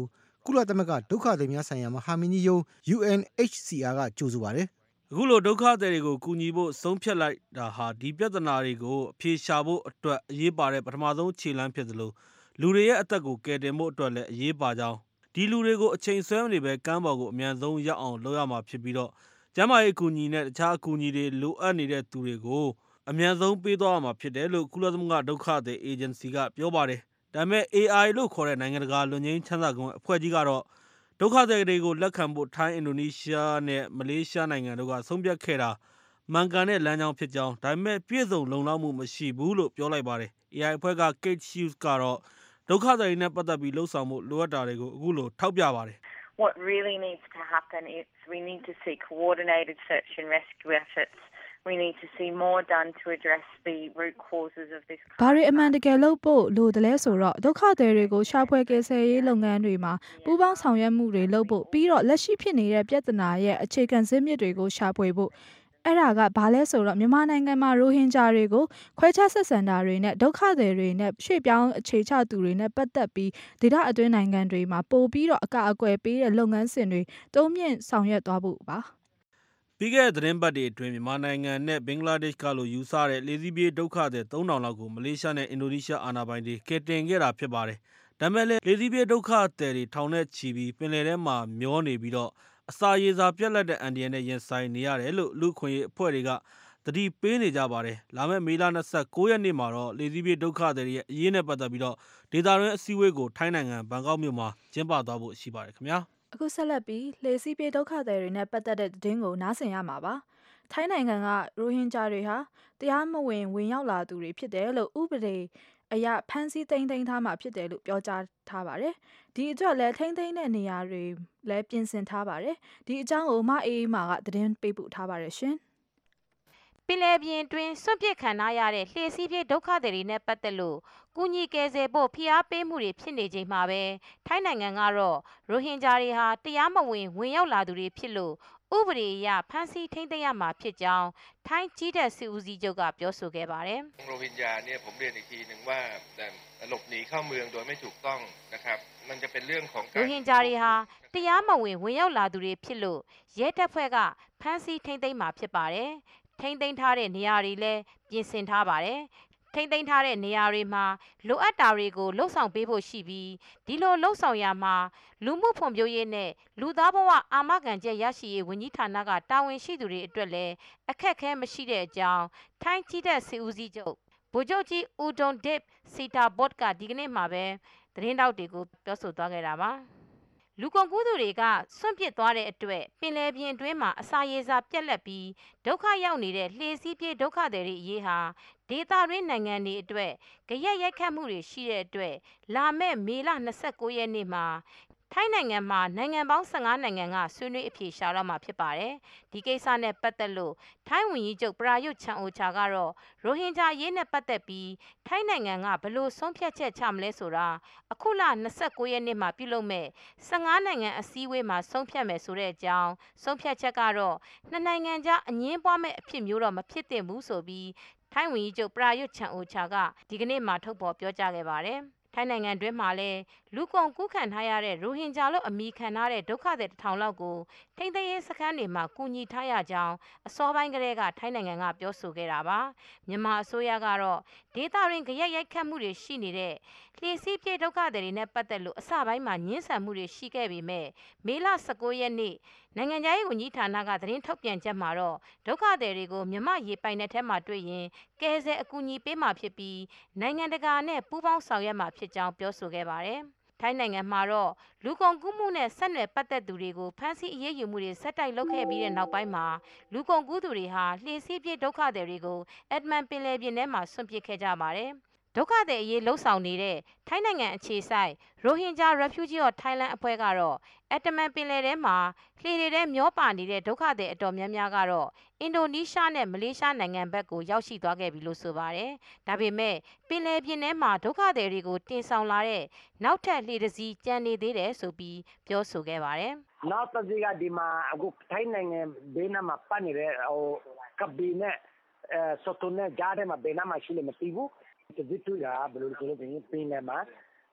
ကုလသမဂ္ဂဒုက္ခသည်များဆိုင်ရာမဟာမင်းကြီးရုံး UNHCR ကကြိုဆိုပါတယ်။အခုလိုဒုက္ခသည်တွေကိုကူညီဖို့ဆုံးဖြတ်လိုက်တာဟာဒီပြဿနာတွေကိုအဖြေရှာဖို့အတွက်အရေးပါတဲ့ပထမဆုံးခြေလှမ်းဖြစ်သလိုလူတွေရဲ့အသက်ကိုကယ်တင်ဖို့အတွက်လည်းအရေးပါကြောင်းဒီလူတွေကိုအချိန်ဆွဲမနေပဲကမ်းပေါ်ကိုအမြန်ဆုံးရောက်အောင်လုပ်ရမှာဖြစ်ပြီးတော့ကျန်းမာရေးအကူအညီနဲ့တခြားအကူအညီတွေလိုအပ်နေတဲ့သူတွေကိုအမြန်ဆုံးပေးသွားရမှာဖြစ်တယ်လို့ကုလသမဂ္ဂဒုက္ခသည်အေဂျင်စီကပြောပါတယ်။ဒါပေမဲ့ AI လို့ခေါ်တဲ့နိုင်ငံတကာလွတ်ငင်းချမ်းသာခွင့်အဖွဲ့ကြီးကတော့ဒုက္ခသည်တွေကိုလက်ခံဖို့ထိုင်းအင်ဒိုနီးရှားနဲ့မလေးရှားနိုင်ငံတို့ကဆုံးဖြတ်ခဲ့တာမှန်ကန်တဲ့လမ်းကြောင်းဖြစ်ကြောင်းဒါပေမဲ့ပြည့်စုံလုံလောက်မှုမရှိဘူးလို့ပြောလိုက်ပါတယ်။ AI အဖွဲ့က Kate Hughes ကတော့ဒုက္ခသည်တွေနဲ့ပတ်သက်ပြီးလှုပ်ဆောင်မှုလိုအပ်တာတွေကိုအခုလိုထောက်ပြပါတယ်။ What really needs to happen is we need to see coordinated search and rescue efforts. We need to see more done to address the root causes of this. ဘာတွေအမှန်တကယ်လုပ်ဖို့လိုတယ်လဲဆိုတော့ဒုက္ခသည်တွေကိုရှာဖွေကယ်ဆယ်ရေးလုပ်ငန်းတွေမှာပူးပေါင်းဆောင်ရွက်မှုတွေလုပ်ဖို့ပြီးတော့လက်ရှိဖြစ်နေတဲ့ပြဿနာရဲ့အခြေခံဇစ်မြစ်တွေကိုရှာဖွေဖို့အဲ့ဒါကဘာလဲဆိုတော့မြန်မာနိုင်ငံမှာရိုဟင်ဂျာတွေကိုခွဲခြားဆက်ဆံတာတွေနဲ့ဒုက္ခသည်တွေနဲ့ရွှေ့ပြောင်းအခြေချသူတွေနဲ့ပတ်သက်ပြီးဒေသအတွင်းနိုင်ငံတွေမှာပို့ပြီးတော့အကာအကွယ်ပေးတဲ့လုပ်ငန်းစဉ်တွေတိုးမြင့်ဆောင်ရွက်သွားဖို့ပါပြီးခဲ့တဲ့သတင်းပတ်တွေအတွင်းမြန်မာနိုင်ငံနဲ့ဘင်္ဂလားဒေ့ရှ်ကလိုယူဆတဲ့လေစီးပြေးဒုက္ခသည်3000လောက်ကိုမလေးရှားနဲ့အင်ဒိုနီးရှားအာဏာပိုင်တွေကယ်တင်ခဲ့တာဖြစ်ပါတယ်။ဒါပေမဲ့လေစီးပြေးဒုက္ခသည်တွေထောင်နဲ့ချီပြီးပင်လယ်ထဲမှာမျောနေပြီးတော့အစာရေစာပြတ်လတ်တဲ့အန်ဒီယန်နဲ့ရင်ဆိုင်နေရတယ်လို့လူခွင့်ရေးအဖွဲ့တွေကသတိပေးနေကြပါတယ်။လာမယ့်မေလ29ရက်နေ့မှာတော့လေစီးပြေးဒုက္ခသည်တွေရဲ့အရေးနဲ့ပတ်သက်ပြီးတော့ဒေသတွင်းအစည်းအဝေးကိုထိုင်းနိုင်ငံဘန်ကောက်မြို့မှာကျင်းပသွားဖို့ရှိပါတယ်ခင်ဗျာ။အခုဆက်လက်ပြီးလေစီးပြေးဒုက္ခသည်တွေနဲ့ပတ်သက်တဲ့သတင်းကိုနားဆင်ရမှာပါ။ထိုင်းနိုင်ငံကရိုဟင်ဂျာတွေဟာတရားမဝင်ဝင်ရောက်လာသူတွေဖြစ်တယ်လို့ဥပဒေအရဖမ်းဆီးသိမ်းထားမှာဖြစ်တယ်လို့ပြောကြားထားပါတယ်။ဒီအတွက်လည်းထိန်းသိမ်းတဲ့နေရာတွေလည်းပြင်ဆင်ထားပါတယ်။ဒီအကြောင်းကိုမအေးမာကသတင်းပေးပို့ထားပါတယ်ရှင်။ပင်လယ်ပြင်တွင်စွန့်ပစ်ခံရတဲ့လှေစီးပြေးဒုက္ခသည်တွေနဲ့ပတ်သက်လို့ကူညီကယ်ဆယ်ဖို့ဖိအားပေးမှုတွေဖြစ်နေချိန်မှာပဲထိုင်းနိုင်ငံကတော့ရိုဟင်ဂျာတွေဟာတရားမဝင်ဝင်ရောက်လာသူတွေဖြစ်လို့ဥပဒေအရဖမ်းဆီးထိန်းသိမ်းရမှာဖြစ်ကြောင်းထိုင်းကြီးတဲ့စစ်ဦးစီးချုပ်ကပြောဆိုခဲ့ပါတယ်။ရိုဟင်ဂျာเนี่ยผมเรียนอีกทีนึงว่าหลบหนีเข้าเมืองโดยไม่ถูกต้องนะครับมันจะเป็นเรื่องของရိုဟင်ဂျာတွေဟာတရားမဝင်ဝင်ရောက်လာသူတွေဖြစ်လို့ရဲတပ်ဖွဲ့ကဖမ်းဆီးထိန်းသိမ်းမှာဖြစ်ပါတယ်။ထိန်းသိမ်းထားတဲ့နေရာတွေလည်းပြင်ဆင်ထားပါတယ်။ထိန်းသိမ်းထားတဲ့နေရာတွေမှာလိုအပ်တာတွေကိုလှုပ်ဆောင်ပေးဖို့ရှိပြီးဒီလိုလှုပ်ဆောင်ရမှာလူမှုဖွံ့ဖြိုးရေးနဲ့လူသားဘဝအာမခံချက်ရရှိရေးဝန်ကြီးဌာနကတာဝန်ရှိသူတွေအတွက်လည်းအခက်အခဲမရှိတဲ့အကြောင်းထိုင်းကြီးတဲ့စစ်ဦးစီးချုပ်ဗိုလ်ချုပ်ကြီးဦးဒွန်ဒစ်စီတာဘော့ကဒီကနေ့မှာပဲသတင်းတောက်တွေကိုပြောဆိုသွားခဲ့တာပါလူကုန်ကူးသူတွေကစွန့်ပစ်သွားတဲ့အတွက်ပင်လယ်ပြင်အတွင်းမှာအစာရေစာပြတ်လက်ပြီးဒုက္ခရောက်နေတဲ့လှေစီးပြေးဒုက္ခသည်တွေအရေးဟာဒေသတွင်းနိုင်ငံတွေအတွက်ကြရက်ရိုက်ခတ်မှုတွေရှိတဲ့အတွက်လာမယ့်မေလ29ရက်နေ့မှာထိုင်းနိုင်ငံမှာနိုင်ငံပေါင်း15နိုင်ငံကဆွေးနွေးအဖြေရှာတော့မှာဖြစ်ပါတယ်။ဒီကိစ္စနဲ့ပတ်သက်လို့ထိုင်းဝန်ကြီးချုပ်ပရာယွတ်ချန်အိုချာကတော့ရိုဟင်ဂျာရေးနဲ့ပတ်သက်ပြီးထိုင်းနိုင်ငံကဘယ်လိုဆုံးဖြတ်ချက်ချမလဲဆိုတာအခုလ29ရက်နေ့မှာပြုလုပ်မဲ့15နိုင်ငံအစည်းအဝေးမှာဆုံးဖြတ်မယ်ဆိုတဲ့အကြောင်းဆုံးဖြတ်ချက်ကတော့နှစ်နိုင်ငံကြားအငြင်းပွားမဲ့အဖြစ်မျိုးတော့မဖြစ်သင့်ဘူးဆိုပြီးထိုင်းဝန်ကြီးချုပ်ပရာယွတ်ချန်အိုချာကဒီကနေ့မှထုတ်ဖော်ပြောကြားခဲ့ပါတယ်။ထိုင်းနိုင်ငံတွင်းမှာလည်းလူကုန်ကူးခံထားရတဲ့ရိုဟင်ဂျာလို့အမည်ခံထားတဲ့ဒုက္ခသည်1000လောက်ကိုထိန်းသိမ်းရေးစခန်းတွေမှာကူညီထားရကြောင်းအစောပိုင်းကတည်းကထိုင်းနိုင်ငံကပြောဆိုခဲ့တာပါမြန်မာအစိုးရကတော့ဒေသတွင်းကြရက်ရိုက်ခတ်မှုတွေရှိနေတဲ့လှေစီးပြေးဒုက္ခသည်တွေနဲ့ပတ်သက်လို့အစပိုင်းမှာညှင်းဆန်မှုတွေရှိခဲ့ပေမဲ့မေလ19ရက်နေ့နိုင်ငံခြားရေးဝန်ကြီးဌာနကသတင်းထုတ်ပြန်ချက်မှာတော့ဒုက္ခသည်တွေကိုမြန်မာရေပိုင်နယ်ထဲမှာတွေ့ရင်ကယ်ဆယ်အကူအညီပေးမှာဖြစ်ပြီးနိုင်ငံတကာနဲ့ပူးပေါင်းဆောင်ရွက်မှာဖြစ်ကြောင်းပြောဆိုခဲ့ပါတယ်။ထိုင်းနိုင်ငံမှာတော့လူကုန်ကူးမှုနဲ့ဆက်နွယ်ပတ်သက်သူတွေကိုဖမ်းဆီးအရေးယူမှုတွေဆက်တိုက်လုပ်ခဲ့ပြီးတဲ့နောက်ပိုင်းမှာလူကုန်ကူးသူတွေဟာလှေစီးပြေးဒုက္ခသည်တွေကိုအက်ဒမန်ပင်လယ်ပြင်ထဲမှာဆွန့်ပစ်ခဲ့ကြပါတယ်။ဒုက္ခသည်အရေးလှုပ်ဆောင်နေတဲ့ထိုင်းနိုင်ငံအခြေစိုက်ရိုဟင်ဂျာ Refugee of Thailand အဖွဲ့ကတော့အက်ဒမန်ပင်လယ်ထဲမှာလှေတွေထဲမျောပါနေတဲ့ဒုက္ခသည်အတော်များများကတော့အင်ဒိုနီးရှားနဲ့မလေးရှားနိုင်ငံဘက်ကိုရောက်ရှိသွားခဲ့ပြီလို့ဆိုပါတယ်။ဒါပေမဲ့ပင်လယ်ပြင်ထဲမှာဒုက္ခသည်တွေကိုတင်ဆောင်လာတဲ့နောက်ထပ်လှေတစ်စီးကျန်နေသေးတယ်ဆိုပြီးပြောဆိုခဲ့ပါတယ်။နောက်တစ်စီးကဒီမှာအခုထိုင်းနိုင်ငံဘေးနားမှာပတ်နေတဲ့ကပီနဲ့စတိုနဲ့ကြားထဲမှာဘေးနားမှာရှိလို့မသိဘူး။ဒီတူရာဘယ်လိုဆိုလို့ပင်လယ်မှာ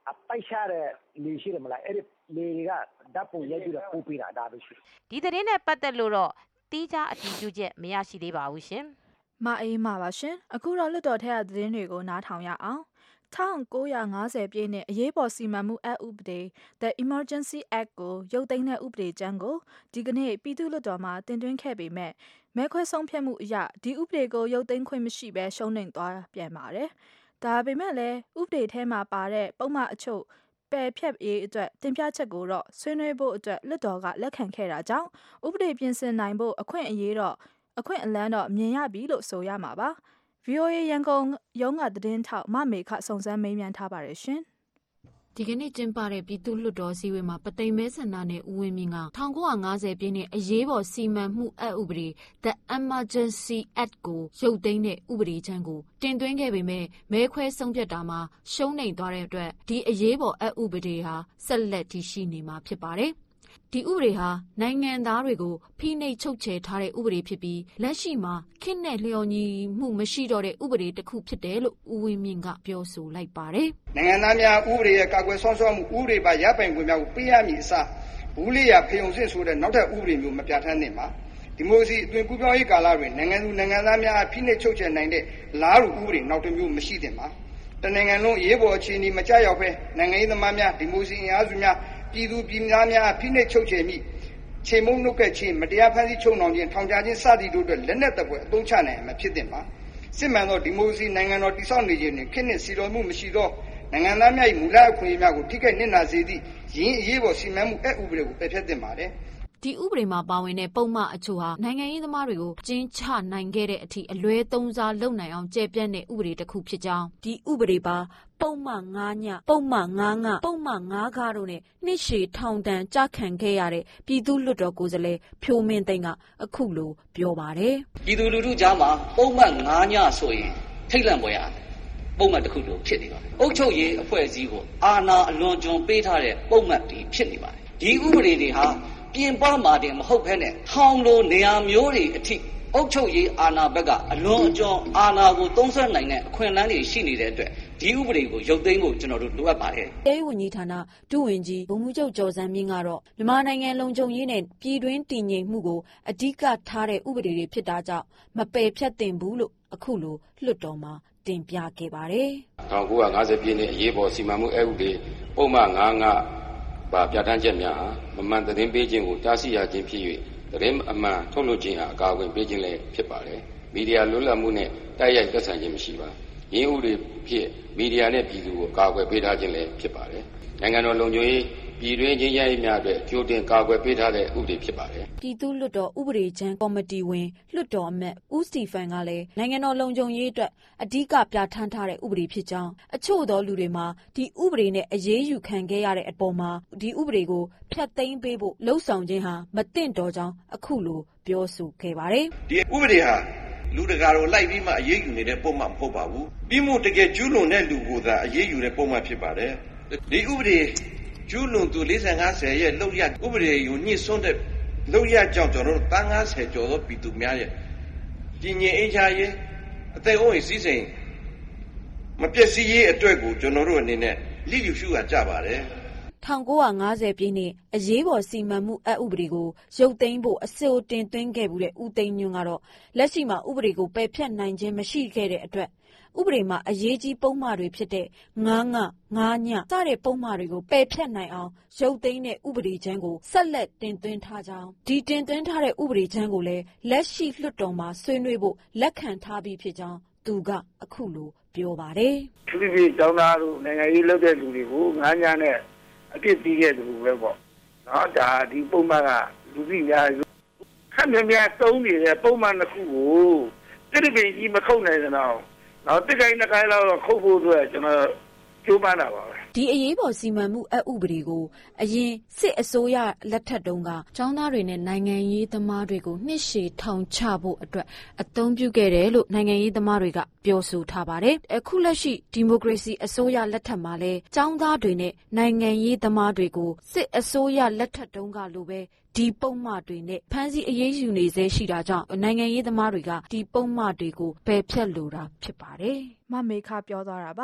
ပိုက်ရှားတဲ့လေရှိတယ်မလားအဲ့ဒီလေတွေကဓာတ်ပုံရိုက်ပြီးတော့ပို့ပေးတာဒါပဲရှိတယ်ဒီသတင်းနဲ့ပတ်သက်လို့တော့တီးခြားအတည်ပြုချက်မရရှိသေးပါဘူးရှင်မအေးမှာပါရှင်အခုတော့လွတ်တော်ထက်ကသတင်းတွေကိုနားထောင်ရအောင်1950ပြည့်နှစ်အရေးပေါ်စီမံမှုအက်ဥပဒေ The Emergency Act ကိုရုပ်သိမ်းတဲ့ဥပဒေကြမ်းကိုဒီကနေ့ပြည်သူ့လွှတ်တော်မှာတင်သွင်းခဲ့ပေမဲ့မဲခွဲဆုံးဖြတ်မှုအရဒီဥပဒေကိုရုပ်သိမ်းခွင့်မရှိဘဲရှုံးနိမ့်သွားပြန်ပါတယ်။ဒါပေမဲ့လည်းဥပဒေထဲမှာပါတဲ့ပုံမှန်အချို့ပယ်ဖြတ်ရေးအတွက်တင်ပြချက်ကိုတော့ဆွေးနွေးဖို့အတွက်လွှတ်တော်ကလက်ခံခဲ့တာကြောင့်ဥပဒေပြင်ဆင်နိုင်ဖို့အခွင့်အလမ်းတော့မြင်ရပြီလို့ဆိုရမှာပါ။ VOA ရန်ကုန်ရုံးကသတင်းထောက်မမေခစုံစမ်းမေးမြန်းထားပါတယ်ရှင်။ဒီကနေ့ကျင်းပတဲ့ပြည်သူ့လွှတ်တော်စည်းဝေးမှာပသိမ်မဲဆန္ဒနဲ့ဦးဝင်းမြင့်က1950ပြည့်နှစ်အရေးပေါ်စီမံမှုအက်ဥပဒေ The Emergency Act ကိုရုပ်သိမ်းတဲ့ဥပဒေကြမ်းကိုတင်သွင်းခဲ့ပေမဲ့မဲခွဲဆုံးဖြတ်တာမှာရှုံးနိမ့်သွားတဲ့အတွက်ဒီအရေးပေါ်အက်ဥပဒေဟာဆက်လက်တည်ရှိနေမှာဖြစ်ပါတယ်။ဒီဥပဒေဟာနိုင်ငံသားတွေကိုဖိနှိပ်ချုပ်ချယ်ထားတဲ့ဥပဒေဖြစ်ပြီးလက်ရှိမှာခေတ်နဲ့လျော်ညီမှုမရှိတော့တဲ့ဥပဒေတစ်ခုဖြစ်တယ်လို့ဦးဝင်းမြင့်ကပြောဆိုလိုက်ပါတယ်။နိုင်ငံသားများဥပဒေရဲ့ကာကွယ်ဆောင်ရှောက်မှုဥပဒေပါရပိုင်ခွင့်များကိုပေးရမည်အစားဘူးလေးရဖယုံစစ်ဆိုတဲ့နောက်ထပ်ဥပဒေမျိုးမပြဋ္ဌာန်းသင့်ပါဒီမိုကရေစီအသွင်ကူးပြောင်းရေးကာလတွင်နိုင်ငံသူနိုင်ငံသားများဖိနှိပ်ချုပ်ချယ်နိုင်တဲ့လားလူဥပဒေနောက်တစ်မျိုးမရှိသင့်ပါတနိုင်ငံလုံးအရေးပေါ်အခြေအနေမကြောက်ဘဲနိုင်ငံရေးသမားများဒီမိုကရေစီအင်အားစုများပြည်သူပြည်သားများဖိနှိပ်ချုပ်ချယ်မိချိန်မုံနှုတ်ကဲ့ခြင်းမတရားဖန်ဆီးချုပ်နှောင်ခြင်းထောင်ချခြင်းစသည်တို့အတွက်လက်နက်တပ်ပွဲအသုံးချနိုင်မှာဖြစ်သင့်ပါစစ်မှန်သောဒီမိုကရေစီနိုင်ငံတော်တည်ဆောက်နေခြင်းတွင်ခေတ်နှင့်စီတော်မှုမရှိသောနိုင်ငံသားများ၏မူလအခွင့်အရေးများကိုထိခိုက်နစ်နာစေသည့်ရင်းအရေးပေါ်စီမံမှုအက်ဥပဒေကိုပယ်ဖျက်သင့်ပါတယ်ဒီဥပဒေမှာပါဝင်တဲ့ပုံမှန်အချို့ဟာနိုင်ငံရေးသမားတွေကိုကျင်းချနိုင်ခဲ့တဲ့အထိအလွဲသုံးစားလုပ်နိုင်အောင်ကျယ်ပြန့်တဲ့ဥပဒေတစ်ခုဖြစ်ကြောင်းဒီဥပဒေပါပုံမှန်9ညပုံမှန်9ငါပုံမှန်9ကားတို့နဲ့နှစ်ရှည်ထောင်ဒဏ်ကြခံခဲ့ရတဲ့ပြည်သူ့လွှတ်တော်ကိုယ်စားလှယ်ဖြိုးမင်းသိန်းကအခုလိုပြောပါတယ်ပြည်သူလူထုကြားမှာပုံမှန်9ညဆိုရင်ထိတ်လန့်ပွဲရတယ်ပုံမှန်တစ်ခုလိုဖြစ်နေပါတယ်အုပ်ချုပ်ရေးအဖွဲ့အစည်းကိုအာဏာအလွန်ကျွံပေးထားတဲ့ပုံမှန်ဒီဖြစ်နေပါတယ်ဒီဥပဒေတွေဟာပြင်ပမှာတင်မဟုတ်ဘဲနဲ့ထောင်လိုနေရာမျိုးတွေအထိအုပ်ချုပ်ရေးအာဏာဘက်ကအလွန်အကျွံအာဏာကိုသုံးစွဲနိုင်တဲ့အခွင့်အလမ်းတွေရှိနေတဲ့အတွက်ဒီဥပဒေကိုရုပ်သိမ်းဖို့ကျွန်တော်တို့လိုအပ်ပါတယ်။တရားဝန်ကြီးဌာနဒုဝန်ကြီးဗိုလ်မှူးချုပ်ကျော်စံမြင့်ကတော့မြန်မာနိုင်ငံလုံခြုံရေးနဲ့ပြည်တွင်းတည်ငြိမ်မှုကိုအဓိကထားတဲ့ဥပဒေတွေဖြစ်တာကြောင့်မပယ်ဖြတ်သင့်ဘူးလို့အခုလိုလွှတ်တော်မှာတင်ပြခဲ့ပါတယ်။1950ပြည့်နှစ်အရေးပေါ်စီမံမှုအက်ဥပဒေပုံမှန်9ငါပါပြဋ္ဌာန်းချက်များမမှန်သတင်းပေးခြင်းကိုတားဆီးရခြင်းဖြစ်၍သတင်းအမှန်ထုတ်လွှင့်ခြင်းအားအကာအကွယ်ပေးခြင်းလည်းဖြစ်ပါတယ်။မီဒီယာလွတ်လပ်မှုနဲ့တိုက်ရိုက်သက်ဆိုင်ခြင်းမရှိပါ။ရင်းဥပဒေဖြင့်မီဒီယာနဲ့ပြည်သူကိုအကာအကွယ်ပေးထားခြင်းလည်းဖြစ်ပါတယ်။နိုင်ငံတော်လုံခြုံရေးပြည်တွင်းချင်းချင်းများအတွက်ကြိုတင်ကာကွယ်ပေးထားတဲ့ဥပဒေဖြစ်ပါတယ်။ပြည်သူ့လွှတ်တော်ဥပဒေချမ်းကော်မတီဝင်လွှတ်တော်အမတ်ဦးစတီဖန်ကလည်းနိုင်ငံတော်လုံခြုံရေးအတွက်အဓိကပြဋ္ဌာန်းထားတဲ့ဥပဒေဖြစ်ကြောင်းအချို့သောလူတွေမှာဒီဥပဒေနဲ့အရေးယူခံခဲ့ရတဲ့အပေါ်မှာဒီဥပဒေကိုဖျက်သိမ်းပေးဖို့လှုံ့ဆော်ခြင်းဟာမသင့်တော်ကြောင်းအခုလိုပြောဆိုခဲ့ပါတယ်။ဒီဥပဒေဟာလူတကာကိုလိုက်ပြီးမှအရေးယူနေတဲ့ပုံမှန်မဟုတ်ပါဘူး။ပြီးမှတကယ်ကျူးလွန်တဲ့လူကိုသာအရေးယူတဲ့ပုံမှန်ဖြစ်ပါတယ်။ဒီဥပဒေကျူးလွန်သူ40-50ရဲ့လောက်ရဥပဒေကိုညှိစွန်းတဲ့လောက်ရကြောင့်ကျွန်တော်တို့တန်း90ကျော်သောပြည်သူများရဲ့ကြီးငြိမ်အေးချမ်းရေးအသက်အိုးအိမ်စည်းစိမ်မပျက်စီးရေးအတွက်ကိုကျွန်တော်တို့အနေနဲ့လိလူရှုရကြပါတယ် 1950ပြည့်နှစ်အရေးပေါ်စီမံမှုအက်ဥပဒေကိုရုပ်သိမ်းဖို့အဆိုတင်သွင်းခဲ့မှုတဲ့ဦးသိန်းညွန့်ကတော့လက်ရှိမှာဥပဒေကိုပယ်ဖျက်နိုင်ခြင်းမရှိခဲ့တဲ့အတွက်ဥပဒေမှာအရေးကြီးပုံမှန်တွေဖြစ်တဲ့9ငါ9ညစတဲ့ပုံမှန်တွေကိုပယ်ဖျက်နိုင်အောင်ရုပ်သိမ်းတဲ့ဥပဒေချမ်းကိုဆက်လက်တင်သွင်းထားကြောင်းဒီတင်သွင်းထားတဲ့ဥပဒေချမ်းကိုလည်းလက်ရှိလွှတ်တော်မှာဆွေးနွေးဖို့လက်ခံထားပြီးဖြစ်ကြောင်းသူကအခုလိုပြောပါတယ်။သူဒီကျောင်းသားတို့နိုင်ငံရေးလုပ်တဲ့လူတွေကို9ညနဲ့အပြစ်ပြီးခဲ့သူပဲပေါ့နော်ဒါဒီပုံမှန်ကလူကြီးများခက်မြများတုံးနေတဲ့ပုံမှန်တစ်ခုကိုတိတိပင်ကြီးမခုတ်နိုင်တဲ့နောက်တစ်ခိုင်နှစ်ခိုင်လောက်ခုတ်ဖို့အတွက်ကျွန်တော်ကျိုးပန်းတာပါပဲဒီအရေးပေါ်စီမံမှုအက်ဥပဒေကိုအရင်စစ်အစိုးရလက်ထက်တုန်းကကျောင်းသားတွေနဲ့နိုင်ငံရေးသမားတွေကိုနှစ်ရှည်ထောင်ချဖို့အတွက်အသုံးပြုခဲ့တယ်လို့နိုင်ငံရေးသမားတွေကပြောဆိုထားပါတယ်အခုလက်ရှိဒီမိုကရေစီအစိုးရလက်ထက်မှာလဲကျောင်းသားတွေနဲ့နိုင်ငံရေးသမားတွေကိုစစ်အစိုးရလက်ထက်တုန်းကလိုပဲဒီပုံမှန်တွေနဲ့ဖမ်းဆီးအရေးယူနေစေရှိတာကြောင့်နိုင်ငံရေးသမားတွေကဒီပုံမှန်တွေကိုပယ်ဖျက်လိုတာဖြစ်ပါတယ်မမေခပြောသွားတာပါ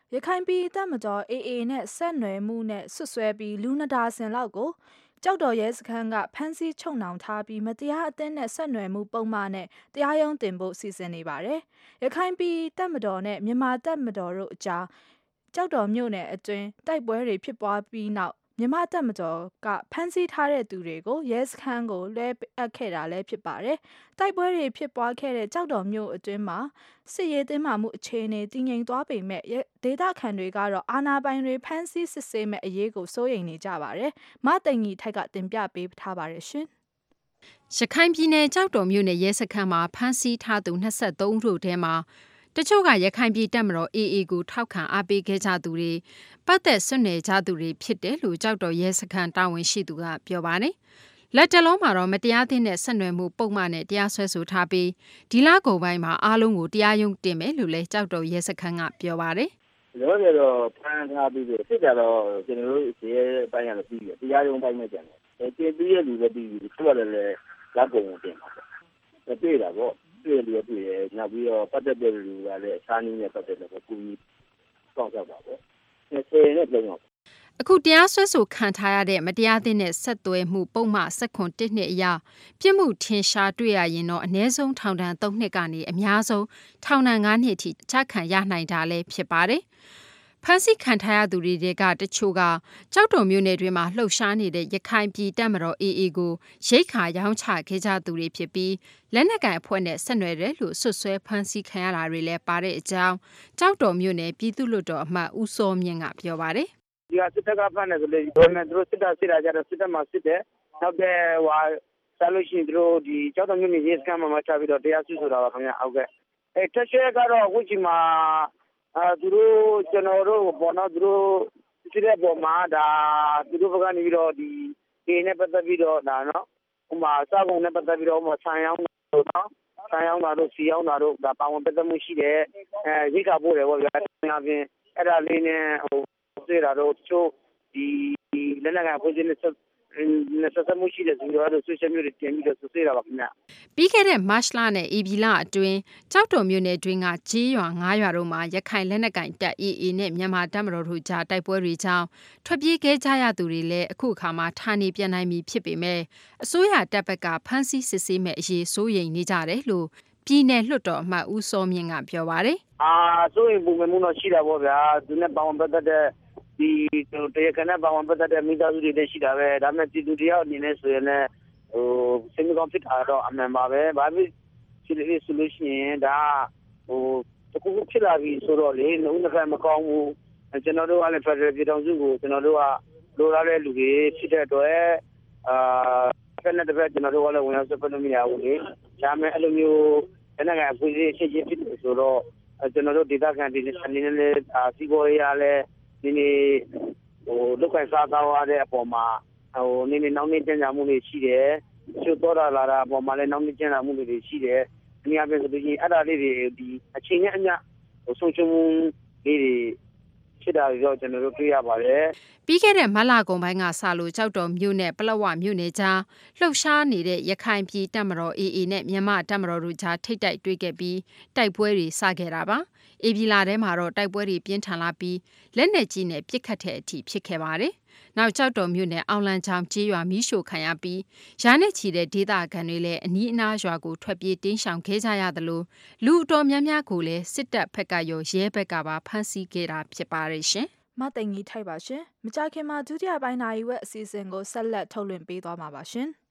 ရခိုင်ပြည်တပ်မတော် AA နဲ့ဆက်နွယ်မှုနဲ့ဆွဆွဲပြီးလူနဒါဆင်လောက်ကိုကြောက်တော်ရဲစခန်းကဖမ်းဆီးချုပ်နှောင်ထားပြီးမတရားအသင်းနဲ့ဆက်နွယ်မှုပုံမှန်နဲ့တရားရုံးတင်ဖို့စီစဉ်နေပါတယ်။ရခိုင်ပြည်တပ်မတော်နဲ့မြန်မာတပ်မတော်တို့အကြားကြောက်တော်မြို့နယ်အတွင်းတိုက်ပွဲတွေဖြစ်ပွားပြီးနောက်မြန်မာတပ်မတော်ကဖမ်းဆီးထားတဲ့သူတွေကိုရဲစခန်းကိုလွှဲအပ်ခဲ့တာလည်းဖြစ်ပါတယ်။တိုက်ပွဲတွေဖြစ်ပွားခဲ့တဲ့ကြောက်တော်မြို့အတွင်းမှာစစ်ရေးတင်းမာမှုအခြေအနေတည်ငြိမ်သွားပေမဲ့ဒေသခံတွေကတော့အာဏာပိုင်တွေဖမ်းဆီးစစ်ဆေးမဲ့အရေးကိုစိုးရိမ်နေကြပါတယ်။မသိင်ကြီးထိုက်ကတင်ပြပေးထားပါတယ်ရှင်။ရခိုင်ပြည်နယ်ကြောက်တော်မြို့နယ်ရဲစခန်းမှာဖမ်းဆီးထားသူ23ဦးတို့ထဲမှာတချို့ကရခိုင်ပြည်တပ်မတော် AA ကိုထောက်ခံအားပေးခဲ့ကြသူတွေပတ်သက်ဆွနယ်ကြသူတွေဖြစ်တယ်လို့ကြောက်တော်ရဲစခန်းတာဝန်ရှိသူကပြောပါတယ်။လက်တလုံးမှာတော့မတရားသင်းနဲ့ဆက်နွယ်မှုပုံမှန်နဲ့တရားစွဲဆိုထားပြီးဒီလကုန်ပိုင်းမှာအားလုံးကိုတရားရုံးတင်မယ်လို့လည်းကြောက်တော်ရဲစခန်းကပြောပါတယ်။လောလောဆယ်တော့ဖမ်းထားပြီးတော့စစ်ကြတော့ကျွန်တော်တို့ရဲပိုင်းကတော့ပြီးပြီတရားရုံးပိုင်းနဲ့ကြတယ်။တင်ပြီးရလူလည်းပြီးပြီသူကလည်းလက်ကုန်ကိုတင်ပါတော့။တွေ့တာပေါ့တွေ့ရတွေ့ရနောက်ပြီးတော့ပတ်သက်တဲ့လူကလည်းအခြားနည်းနဲ့ပတ်သက်တဲ့ကူညီဆောင်ရွက်ပါပေါ့။20နဲ့ပြန်တော့အခုတရားစွဲဆိုခံထားရတဲ့မတရားသင်းနဲ့ဆက်သွယ်မှုပုံမှန်17နှစ်အရာပြစ်မှုထင်ရှားတွေ့ရရင်တော့အ ਨੇ ဆုံးထောင်ဒဏ်3နှစ်ကနေအများဆုံးထောင်ဒဏ်9နှစ်အထိချခံရနိုင်တာလည်းဖြစ်ပါတယ်။ဖမ်းဆီးခံထားရသူတွေကတချို့ကကြောက်တော်မြို့နယ်တွင်မှာလှုပ်ရှားနေတဲ့ရခိုင်ပြည်တပ်မတော် AA ကိုရိတ်ခါရောင်းချခဲ့ကြသူတွေဖြစ်ပြီးလက်နက်ကိုင်အဖွဲ့နဲ့ဆက်နွယ်တယ်လို့ဆွဆွဲဖမ်းဆီးခံရတာတွေလည်းပါတဲ့အကြောင်းကြောက်တော်မြို့နယ်ပြည်သူ့လွှတ်တော်အမတ်ဦးစောမြင့်ကပြောပါတယ်။ဒီကစစ်တပ်ကဖမ်းတယ်ဆိုလေဘယ်နဲ့သူတို့စစ်တပ်စစ်တာကြတော့စစ်တပ်မှာစစ်တယ်နောက်တဲ့ဆက်လို့ရှိရင်သူတို့ဒီကြောက်တော်မြို့နယ်ရဲစခန်းမှာချပြီးတော့တရားစွဲဆိုတာပါခင်ဗျဟုတ်ကဲ့တက်ရှဲကတော့အခုချိန်မှာသူတို့ကျွန်တော်တို့ဘောနော်သူတို့စစ်တဲ့ပုံမှာဒါသူတို့ဘက်ကနေပြီးတော့ဒီဒေနဲ့ပတ်သက်ပြီးတော့ဒါနော်ဟိုမှာစာကုန်နဲ့ပတ်သက်ပြီးတော့ဟိုဆန်ရောင်းတို့နော်ဆန်ရောင်းတာတို့စီရောင်းတာတို့ဒါပါဝင်ပတ်သက်မှုရှိတယ်ရိတ်ခါပို့တယ်ပေါ့ဗျာအပြင်အဲ့ဒါလေးနဲ့ဟိုတွေ့တာတော့ချို့ဒီလက်နက်ကဖွဲ့စည်းနေဆက်မှုရှိတယ်ဆိုတော့ဆိုရှယ်မီဒီယာတင်ပြီးတော့ဆွေးတာပါခင်ဗျပြီးခဲ့တဲ့မတ်လနဲ့ဧပြီလအတွင်းကြောက်တော်မြို့နယ်တွင်းကကြေးရွာ9ရွာတို့မှာရခိုင်လက်နက်ကင်တပ် AA နဲ့မြန်မာတပ်မတော်တို့ကြားတိုက်ပွဲတွေကြောင့်ထွက်ပြေးခဲ့ကြရသူတွေလည်းအခုအခါမှာဌာနေပြန်နိုင်ပြီဖြစ်ပေမဲ့အစိုးရတပ်ဘက်ကဖမ်းဆီးစစ်ဆေးမဲ့အရေးစိုးရိမ်နေကြတယ်လို့ပြည်နယ်လွှတ်တော်အမတ်ဦးစောမြင့်ကပြောပါတယ်စိုးရိမ်ပုံမှန်တော့ရှိတာပေါ့ဗျာသူနဲ့ပေါင်းပတ်သက်တဲ့ဒီတရားခံနဲ့ပေါင်းပတ်သက်တဲ့မိသားစုတွေလည်းရှိတာပဲဒါပေမဲ့ပြည်သူတယောက်အနေနဲ့ဆိုရင်လည်းဟိုစိတ်မကောင်းဖြစ်တာတော့အမှန်ပါပဲဘာဖြစ်လို့ဆိုလို့ရှိရင်ဒါဟိုတကူဖြစ်လာပြီဆိုတော့လေနှုတ်နှစ်ဖက်မကောင်းဘူးကျွန်တော်တို့ကလည်းဖက်ဒရယ်ပြည်ထောင်စုကိုကျွန်တော်တို့ကလိုလားတဲ့လူတွေဖြစ်တဲ့အတွက်ဖက်နဲ့တစ်ဖက်ကျွန်တော်တို့ကလည်းဝင်ရောက်ဆက်ဖက်လို့မရဘူးလေဒါပေမဲ့အဲ့လိုမျိုးလက်နက်ကအဖွေးအချင်းချင်းဖြစ်တယ်ဆိုတော့ကျွန်တော်တို့ဒေသခံတွေနဲ့အနေနဲ့လည်းစီးပွားရေးရလည်းဒီနေ့ဟိုဒုက္ခစားသွားရတဲ့အပေါ်မှာဟိုနည်းနည်းနောက်နေကျန်ကြမှုတွေရှိတယ်ချို့တော့လာတာအပေါ်မှာလည်းနောက်နေကျန်ကြမှုတွေရှိတယ်ဒီအပြင်ဆိုလို့ရှိရင်အဲ့ဒါလေးတွေဒီအချိန်နဲ့အမျှဟိုဆုံးရှုံးမှုလေးတွေဖြစ်တာကြောင့်ကျွန်တော်တို့တွေ့ရပါတယ်ပြီးခဲ့တဲ့မလကုန်ပိုင်းကစလို့ကြောက်တော်မြို့နယ်ပလက်ဝမြို့နယ်ကြားလှုပ်ရှားနေတဲ့ရခိုင်ပြည်တပ်မတော် AA နဲ့မြန်မာတပ်မတော်တို့ကြားထိတ်တိုက်တွေ့ခဲ့ပြီးတိုက်ပွဲတွေစခဲ့တာပါဧပြီလထဲမှာတော့တိုက်ပွဲတွေပြင်းထန်လာပြီးလက်နက်ကြီးနဲ့ပစ်ခတ်တဲ့အထိဖြစ်ခဲ့ပါတယ်။နောက်ကြောက်တော်မြို့နယ်အောင်လန်းချောင်းကျေးရွာမီးရှို့ခံရပြီးရာနဲ့ချီတဲ့ဒေသခံတွေလည်းအနီးအနားရွာကိုထွက်ပြေးတင်းရှောင်ခဲ့ကြရသလိုလူအတော်များများကိုလည်းစစ်တပ်ဘက်ကရောရဲဘက်ကပါဖမ်းဆီးခဲ့တာဖြစ်ပါတယ်ရှင်။မသိင်ကြီးထိုက်ပါရှင်။မကြခင်မှာဒုတိယပိုင်းနာရီဝက်အစီအစဉ်ကိုဆက်လက်ထုတ်လွှင့်ပေးသွားမှာပါရှင်။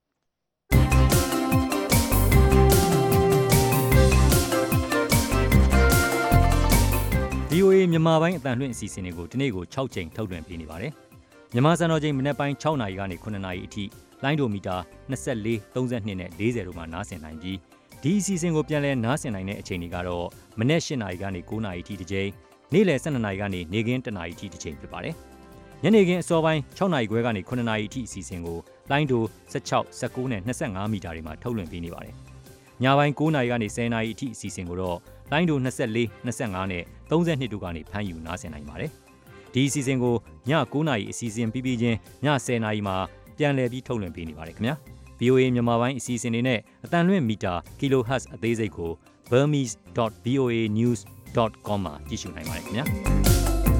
VOA မြန်မာပိုင်းအတန်လွှင့်အစီအစဉ်တွေကိုဒီနေ့ကို6ချိန်ထုတ်လွှင့်ပေးနေပါတယ်။မြန်မာစံတော်ချိန်မနေ့ပိုင်း6နာရီကနေ9နာရီအထိလိုင်းဒိုမီတာ24 32နဲ့40တို့မှာနားဆင်နိုင်ပြီးဒီအစီအစဉ်ကိုပြန်လည်နားဆင်နိုင်တဲ့အချိန်တွေကတော့မနေ့8နာရီကနေ9နာရီအထိတစ်ချိန်နေ့လယ်12နာရီကနေနေ့ခင်း1နာရီအထိတစ်ချိန်ဖြစ်ပါတယ်။ညနေခင်းအစောပိုင်း6နာရီခွဲကနေ9နာရီအထိအစီအစဉ်ကိုလိုင်းဒို16 19နဲ့25မီတာတွေမှာထုတ်လွှင့်ပေးနေပါတယ်။ညပိုင်း9နာရီကနေ10နာရီအထိအစီအစဉ်ကိုတော့လိုင်းဒို24 25နဲ့32တို့ကနေဖမ်းယူနားဆင်နိုင်ပါတယ်။ဒီအစီအစဉ်ကိုည9နာရီအစီအစဉ်ပြီးပြီးချင်းည10နာရီမှာပြန်လည်ပြီးထုတ်လွှင့်ပေးနေပါတယ်ခင်ဗျာ။ VOA မြန်မာပိုင်းအစီအစဉ်တွေနဲ့အတန်လွှင့်မီတာ kHz အသေးစိတ်ကို burmese.voanews.com မှာကြည့်ရှုနိုင်ပါတယ်ခင်ဗျာ။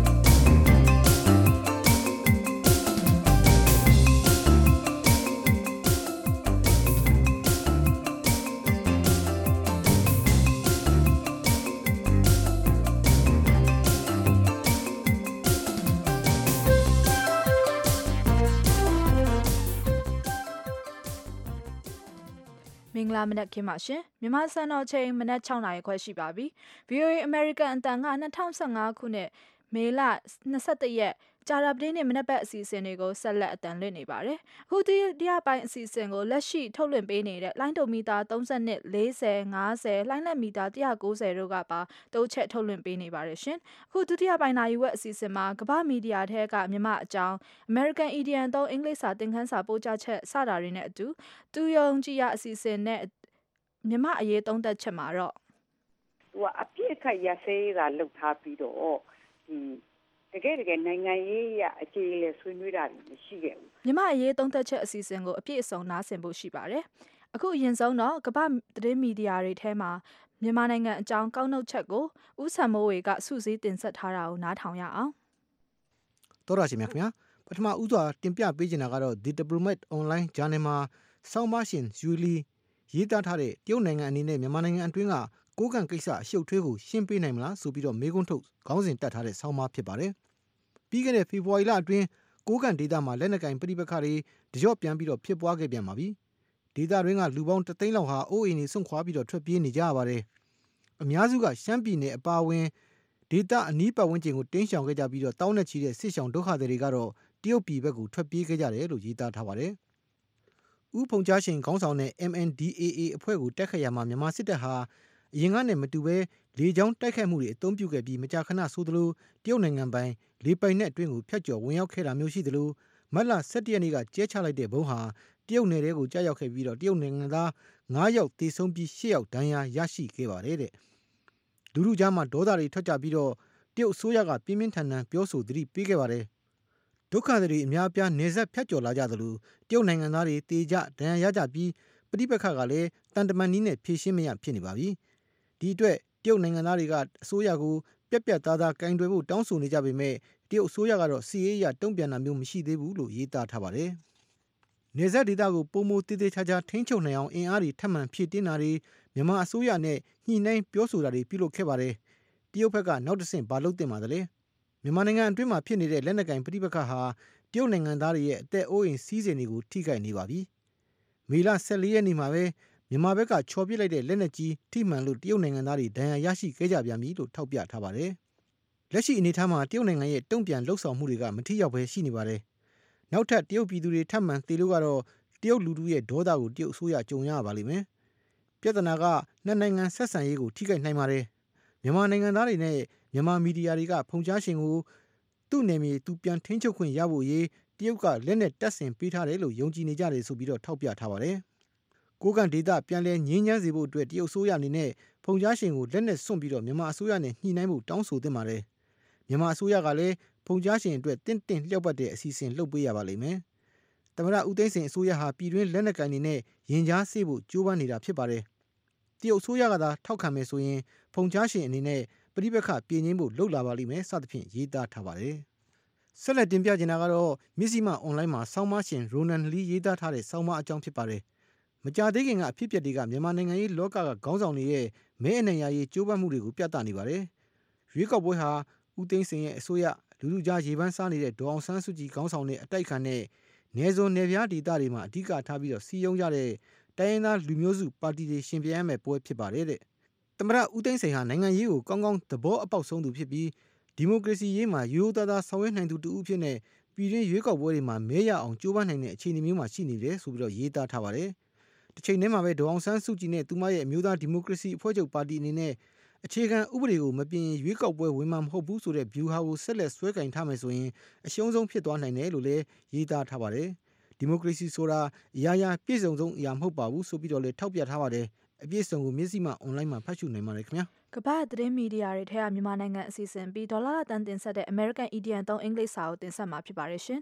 င်္ဂလာမနက်ခင်းပါရှင်မြန်မာစံတော်ချိန်မနက်6နာရီခွဲရှိပါပြီ VOA American အတန်က2015ခုနှစ်မေလ21ရက်ကြာရပတင်းနဲ့မနက်ဘက်အစီအစဉ်တွေကိုဆက်လက်အတန်လွှင့်နေပါတယ်အခုတရားပိုင်းအစီအစဉ်ကိုလက်ရှိထုတ်လွှင့်ပေးနေတဲ့လိုင်းဒိုမီတာ32 40 50လိုင်းလက်မီတာ190တို့ကပါတိုးချက်ထုတ်လွှင့်ပေးနေပါတယ်ရှင်အခုဒုတိယပိုင်းနာရီဝက်အစီအစဉ်မှာကမ္ဘာမီဒီယာထဲကမြန်မာအကြောင်း American Idiom သုံးအင်္ဂလိပ်စာသင်ခန်းစာပို့ချချက်စတာတွေနဲ့အတူသူယုံကြည်ရအစီအစဉ်နဲ့မြန်မာအရေးသုံးသက်ချက်မှာတော့သူကအပြည့်အခက်ရစေးတာလှုပ်ထားပြီးတော့တကယ်နိုင်ငံရေးရအခြေအနေဆွေးနွေးတာမရှိခဲ့ဘူးမြန်မာအရေးသုံးသက်ချက်အစီအစဉ်ကိုအပြည့်အစုံနားဆင်ဖို့ရှိပါတယ်အခုအရင်ဆုံးတော့ကမ္ဘာသတင်းမီဒီယာတွေထဲမှာမြန်မာနိုင်ငံအကြောင်းကောက်နှုတ်ချက်ကိုဦးဆန်မိုးဝေကစုစည်းတင်ဆက်ထားတာကိုနားထောင်ရအောင်တော်ရရှိမြခင်ဗျာပထမဦးစွာတင်ပြပေးချင်တာကတော့ The Diplomat Online Journal မှာဆောင်းပါးရှင်ယူလီရေးသားထားတဲ့တရုတ်နိုင်ငံအနေနဲ့မြန်မာနိုင်ငံအတွင်းကကိုးကန့်ကိစ္စအရှုပ်ထွေးကိုရှင်းပေးနိုင်မလားဆိုပြီးတော့မေးခွန်းထုတ်ခေါင်းစဉ်တက်ထားတဲ့ဆောင်းပါးဖြစ်ပါတယ်ပြီးခဲ့တဲ့ဖေဖော်ဝါရီလအတွင်းကိုးကန့်ဒေသမှာလက်နက်ကင်ပဋိပက္ခတွေတကြော့ပြန်ပြီးတော့ဖြစ်ပွားခဲ့ပြန်ပါပြီဒေသတွင်းကလူပေါင်း3သိန်းလောက်ဟာအိုးအိမ်တွေဆွန့်ခွာပြီးတော့ထွက်ပြေးနေကြရပါတယ်အများစုကရှမ်းပြည်နယ်အပါအဝင်ဒေသအနီးပတ်ဝန်းကျင်ကိုတင်းရှောင်ခဲ့ကြပြီးတော့တောင်းနဲ့ချီတဲ့စစ်ရှောင်ဒုက္ခသည်တွေကတော့တရုတ်ပြည်ဘက်ကိုထွက်ပြေးခဲ့ကြတယ်လို့ရေးသားထားပါတယ်ဦးဖုန်ကြားရှင်ခေါင်းဆောင်တဲ့ MNDAA အဖွဲ့ကိုတက်ခတ်ရမှာမြန်မာစစ်တပ်ဟာအရင်ကနဲ့မတူဘဲလေကြောင်းတိုက်ခိုက်မှုတွေအသုံးပြုခဲ့ပြီးမကြာခဏဆိုသလိုတရုတ်နိုင်ငံပိုင်လေပိုင်နက်အတွင်းကိုဖျက်ကျော်ဝင်ရောက်ခဲ့တာမျိုးရှိသလိုမတ်လ17ရက်နေ့ကကျဲချလိုက်တဲ့ဘုံဟာတရုတ်နယ်ထဲကိုကြားရောက်ခဲ့ပြီးတော့တရုတ်နိုင်ငံသား9ယောက်သေဆုံးပြီး10ယောက်ဒဏ်ရာရရှိခဲ့ပါတယ်တဲ့လူလူကြားမှာဒေါသတွေထွက်ကြပြီးတော့တရုတ်အစိုးရကပြင်းပြင်းထန်ထန်ပြောဆိုသတိပေးခဲ့ပါတယ်ဒုက္ခတွေအများအပြားနေဆက်ဖျက်ကျော်လာကြသလိုတရုတ်နိုင်ငံသားတွေတေကြဒဏ်ရာရကြပြီးပဋိပက္ခကလည်းတန်တမန်နည်းနဲ့ဖြေရှင်းမရဖြစ်နေပါပြီဒီအတွက်တရုတ်နိုင်ငံသားတွေကအစိုးရကိုပြက်ပြက်သားသားကင်တွယ်ဖို့တောင်းဆိုနေကြပေမဲ့တရုတ်အစိုးရကတော့စီးရေးရတုံ့ပြန်တာမျိုးမရှိသေးဘူးလို့ရေးသားထားပါတယ်နေဆက်ဒေသကိုပုံမတေးသေးချာချာထိန်းချုပ်နိုင်အောင်အင်အားတွေထပ်မံဖြည့်တင်းတာတွေမြန်မာအစိုးရနဲ့ညှိနှိုင်းပြောဆိုတာတွေပြုလုပ်ခဲ့ပါတယ်တရုတ်ဘက်ကနောက်တစ်ဆင့်ဘာလုပ်တင်ပါသလဲမြန်မာနိုင်ငံအတွင်းမှာဖြစ်နေတဲ့လက်နက်ကင်ပဋိပက္ခဟာတရုတ်နိုင်ငံသားတွေရဲ့အသက်အိုးအိမ်စီးစိမ်တွေကိုထိခိုက်နေပါပြီမေလ14ရက်နေ့မှာပဲမြန်မာဘက်ကချော်ပစ်လိုက်တဲ့လက်နက်ကြီးထိမှန်လို့တရုတ်နိုင်ငံသားတွေဒဏ်ရာရရှိခဲ့ကြပြန်ပြီလို့ထောက်ပြထားပါတယ်လက်ရှိအနေအထားမှာတရုတ်နိုင်ငံရဲ့တုံ့ပြန်လှုပ်ဆောင်မှုတွေကမထိရောက်ဘဲရှိနေပါတယ်နောက်ထပ်တရုတ်ပြည်သူတွေထပ်မံသေလို့ကတော့တရုတ်လူထုရဲ့ဒေါသကိုတရုတ်အစိုးရကြုံရပါလိမ့်မယ်ပြဿနာကနှစ်နိုင်ငံဆက်ဆံရေးကိုထိခိုက်နိုင်ပါတယ်မြန်မာနိုင်ငံသားတွေနဲ့မြန်မာမီဒီယာတွေကဖုန်ကြားရှင်ကိုသူ့နယ်မြေသူပြန်ထိန်းချုပ်ခွင့်ရဖို့ရေးတရုတ်ကလက်နဲ့တပ်ဆင်ပေးထားတယ်လို့ယုံကြည်နေကြတယ်ဆိုပြီးတော့ထောက်ပြထားပါတယ်ကိုးကန့်ဒေသပြန်လည်ငြိမ်းချမ်းစေဖို့အတွက်တရုတ်အစိုးရအနေနဲ့ဖုန်ကြားရှင်ကိုလက်နဲ့စွန့်ပြီးတော့မြန်မာအစိုးရနဲ့ညှိနှိုင်းဖို့တောင်းဆိုသင့်ပါတယ်မြန်မာအစိုးရကလည်းဖုန်ကြားရှင်အတွက်တင့်လျောက်ပတ်တဲ့အစီအစဉ်လုပ်ပေးရပါလိမ့်မယ်သမ္မတဦးသိန်းစိန်အစိုးရဟာပြည်တွင်းလက်နက်ကိုင်တွေနဲ့ရင်ကြားစေ့ဖို့ကြိုးပမ်းနေတာဖြစ်ပါတယ်တရုတ်အစိုးရကသာထောက်ခံမယ်ဆိုရင်ဖုန်ကြားရှင်အနေနဲ့ပဋိပက္ခပြည်ငြိမ်းဖို့လှုပ်လာပါလိမ့်မယ်စသဖြင့်ရေးသားထားပါတယ်ဆက်လက်တင်ပြချင်တာကတော့မြစ်စီမအွန်လိုင်းမှာဆောင်းပါးရှင်ရိုနန်လီရေးသားထားတဲ့ဆောင်းပါးအကြောင်းဖြစ်ပါတယ်မကြာသေးခင်ကအဖြစ်အပျက်တွေကမြန်မာနိုင်ငံရေးလောကကခေါင်းဆောင်တွေရဲ့မဲအနိုင်ရရေးကြိုးပမ်းမှုတွေကိုပြသနေပါတယ်ရွေးကောက်ပွဲဟာဦးသိန်းစိန်ရဲ့အစိုးရလူလူကြားရေပန်းစားနေတဲ့ဒေါအောင်ဆန်းစုကြည်ခေါင်းဆောင်တဲ့အတိုက်ခံတဲ့နယ်စွန်နယ်ပြားဒေသတွေမှာအဓိကထားပြီးတော့စီယုံကြတဲ့တိုင်းရင်းသားလူမျိုးစုပါတီတွေရှင်ပြိုင်ရမယ့်ပွဲဖြစ်ပါတယ်တဲ့သမ္မတဦးသိန်းစိန်ဟာနိုင်ငံရေးကိုကောင်းကောင်းသဘောအပေါက်ဆုံးသူဖြစ်ပြီးဒီမိုကရေစီရေးမှာရိုးရိုးသားသားဆောင်ရွက်နိုင်သူတူဦးဖြစ်နေပြည်တွင်းရွေးကောက်ပွဲတွေမှာမဲရအောင်ကြိုးပမ်းနိုင်တဲ့အခြေအနေမျိုးမှာရှိနေတယ်ဆိုပြီးတော့ရေးသားထားပါတယ်။တစ်ချိန်တည်းမှာပဲဒေါအောင်ဆန်းစုကြည်နဲ့သူမရဲ့အမျိုးသားဒီမိုကရေစီအဖွဲ့ချုပ်ပါတီအနေနဲ့အခြေခံဥပဒေကိုမပြင်ရွေးကောက်ပွဲဝင်မှာမဟုတ်ဘူးဆိုတဲ့ view ဟာကိုဆက်လက်ဆွဲကင်ထားမယ်ဆိုရင်အရှုံးဆုံးဖြစ်သွားနိုင်တယ်လို့လည်းရေးသားထားပါတယ်။ဒီမိုကရေစီဆိုတာအရာရာပြည့်စုံဆုံးအရာမဟုတ်ပါဘူးဆိုပြီးတော့လည်းထောက်ပြထားပါတယ်။အပြည့်စုံကိုမျက်စိမှအွန်လိုင်းမှာဖတ်ရှုနိုင်ပါတယ်ခင်ဗျာကမ္ဘာသတင်းမီဒီယာတွေထဲကမြန်မာနိုင်ငံအစီအစဉ်ပြီးဒေါ်လာတန်တင်ဆက်တဲ့ American Idiom သုံးအင်္ဂလိပ်စာကိုတင်ဆက်မှာဖြစ်ပါတယ်ရှင်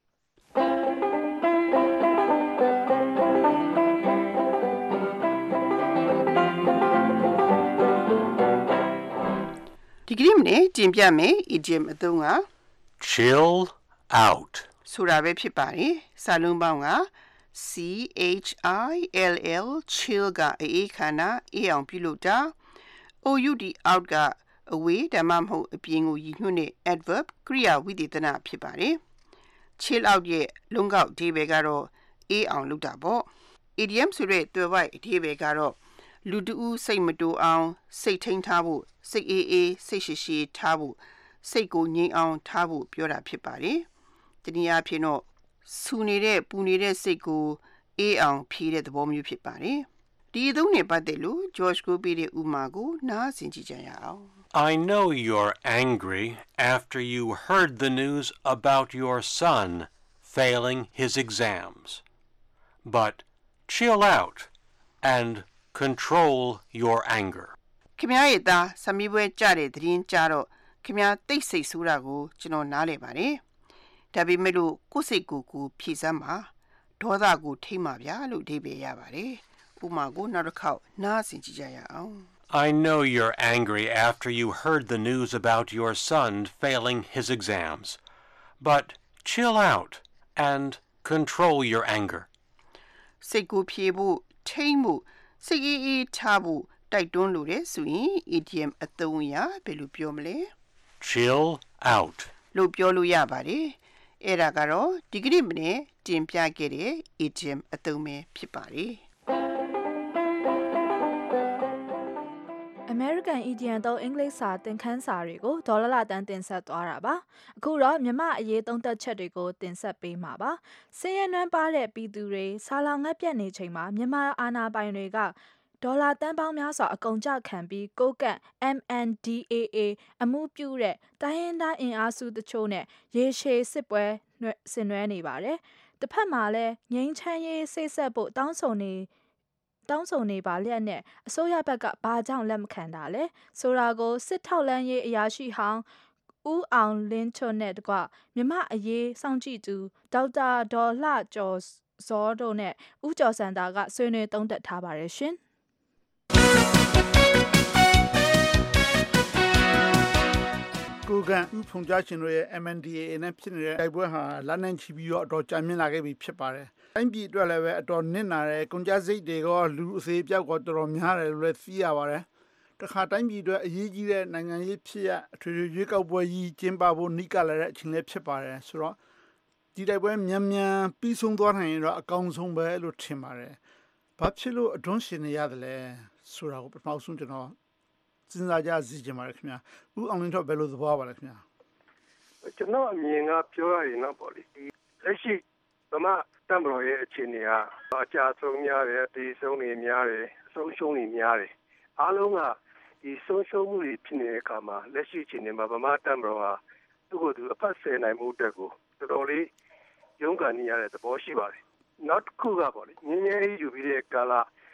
ဒီကနေ့မနေ့တင်ပြမယ် idiom အသုံးက chill out ဆိုတာပဲဖြစ်ပါတယ်စာလုံးပေါင်းကCHILL chill ကအေးခန္ဓာအေးအောင်ပြုလုပ်တာ OUT out ကအဝေးဓမ္မမဟုတ်အပြင်ကိုရည်ညွှန်းတဲ့ adverb ကရိယာဝိသေသနဖြစ်ပါတယ် chill out ရဲ့လုံးကောက်အဓိပ္ပာယ်ကတော့အေးအောင်လုပ်တာပေါ့ idiom ဆိုတဲ့သွယ်ဝိုက်အဓိပ္ပာယ်ကတော့လူတဦးစိတ်မတူအောင်စိတ်ထိန်းထားဖို့စိတ်အေးစိတ်ရှိထားဖို့စိတ်ကိုငြိမ်အောင်ထားဖို့ပြောတာဖြစ်ပါတယ်။တနည်းအားဖြင့်တော့ဆူနေတဲ့ပူနေတဲ့စိတ်ကိုအေးအောင်ဖြေတဲ့သဘောမျိုးဖြစ်ပါတယ်။ဒီအသုံးနဲ့ပတ်သက်လို့ George ကိုပေးတဲ့ဥပမာကိုနားဆင်ကြည့်ကြရအောင်။ I know you're angry after you heard the news about your son failing his exams. But chill out and control your anger. ခင်ဗျားရဲ့သားစမီးပွဲကြတဲ့သတင်းကြတော့ခင်ဗျားတိတ်ဆိတ်ဆိုးတာကိုကျွန်တော်နားလည်ပါတယ်။ဒါပေမဲ့လို့ကိုယ်စိတ်ကိုဖြေစမ်းပါဒေါသကိုထိမှဗျာလို့အဓိပ္ပာယ်ရပါတယ်။ဥပမာကိုနောက်တစ်ခေါက်နားဆင်ကြည့်ကြရအောင်။ I know you're angry after you heard the news about your son failing his exams. But chill out and control your anger. စိတ်ကိုဖြေဖို့ထိမ့်ဖို့စိတ်အေးထားဖို့တိုက်တွန်းလို့တဲ့ဆိုရင် idiom အသုံးအရာဘယ်လိုပြောမလဲ Chill out လို့ပြောလို့ရပါတယ်အဲ့ဒါကတော့ဒီကနေ့မနေ့တင်ပြခဲ့တဲ့ idiom အသုံးပဲဖြစ်ပါတယ် American Idiom တော့အင်္ဂလိပ်စာသင်ခန်းစာတွေကိုဒေါ်လာတန်းတင်ဆက်သွားတာပါအခုတော့မြန်မာအရေးသုံးသပ်ချက်တွေကိုတင်ဆက်ပေးမှာပါစည်ရနွမ်းပါတဲ့ပြည်သူတွေဆာလောင်ငတ်ပြတ်နေချိန်မှာမြန်မာအာဏာပိုင်တွေကဒေါ်လာတန်းပေါင်းများစွာအကုန်ကျခံပြီးကိုကန့် MNDAA အမှုပြုတဲ့တိုင်းရင်းသားအင်အားစုတချို့နဲ့ရေရှည်စစ်ပွဲဆင်နွှဲနေပါတယ်တစ်ဖက်မှာလည်းငြိမ်းချမ်းရေးစိတ်ဆက်ဖို့တောင်းဆိုနေပါလျက်နဲ့အစိုးရဘက်ကဘာကြောင့်လက်မခံတာလဲဆိုတာကိုစစ်ထောက်လန်းရေးအရာရှိဟောင်းဦးအောင်လင်းချွတ်နဲ့တကွမြမအရေးစောင့်ကြည့်သူဒေါက်တာဒေါ်လှကျော်စောတို့နဲ့ဦးကျော်စံတာကဆွေးနွေးသုံးသပ်ထားပါတယ်ရှင်ကိုကန်ဥဖုန်ကြားရှင်တို့ရဲ့ MNDAA နဲ့ဖြစ်နေတဲ့တိုက်ပွဲဟာလက်နက်ချပြီးတော့အတော်ကြာမြင့်လာခဲ့ပြီဖြစ်ပါတယ်။တိုင်းပြည်အတွက်လည်းပဲအတော်နစ်နာတယ်၊ကုန်ကျစရိတ်တွေရောလူအစေအပြောက်ရောတော်တော်များတယ်လို့လည်းသိရပါတယ်။တခါတိုင်းပြည်အတွက်အရေးကြီးတဲ့နိုင်ငံရေးဖြစ်ရအထွေထွေရွေးကောက်ပွဲကြီးကျင်းပဖို့နှိကလာတဲ့အချိန်လေးဖြစ်ပါတယ်။ဆိုတော့ဒီတိုက်ပွဲမြန်ပြီးဆုံးသွားနိုင်ရင်တော့အကောင်းဆုံးပဲလို့ထင်ပါတယ်။ဘာဖြစ်လို့အတွန်းရှင်နေရတယ်လဲဆိုတာကိုပထမဆုံးကျွန်တော်စဉ်းစားကြစီချင်ပါတယ်ခင်ဗျာဦးအောင်လင်းတော့ဘယ်လိုသဘောပါလဲခင်ဗျာကျွန်တော်အမြင်ကပြောရရင်တော့ပေါ့လေဒီလက်ရှိဗမာတမတော်ရဲ့အခြေအနေကအကြဆုံးများတယ်ဒီဆုံးနေများတယ်ဆုံးရှုံးနေများတယ်အားလုံးကဒီဆုံးရှုံးမှုတွေဖြစ်နေတဲ့အခါမှာလက်ရှိအခြေအနေမှာဗမာတမတော်ဟာသူ့ကိုယ်သူအဖက်ဆယ်နိုင်မှုအတွက်ကိုတော်တော်လေးရုန်းကန်နေရတဲ့သဘောရှိပါတယ်နောက်တစ်ခုကပေါ့လေငင်းငယ်ယူပြီးတဲ့ကာလ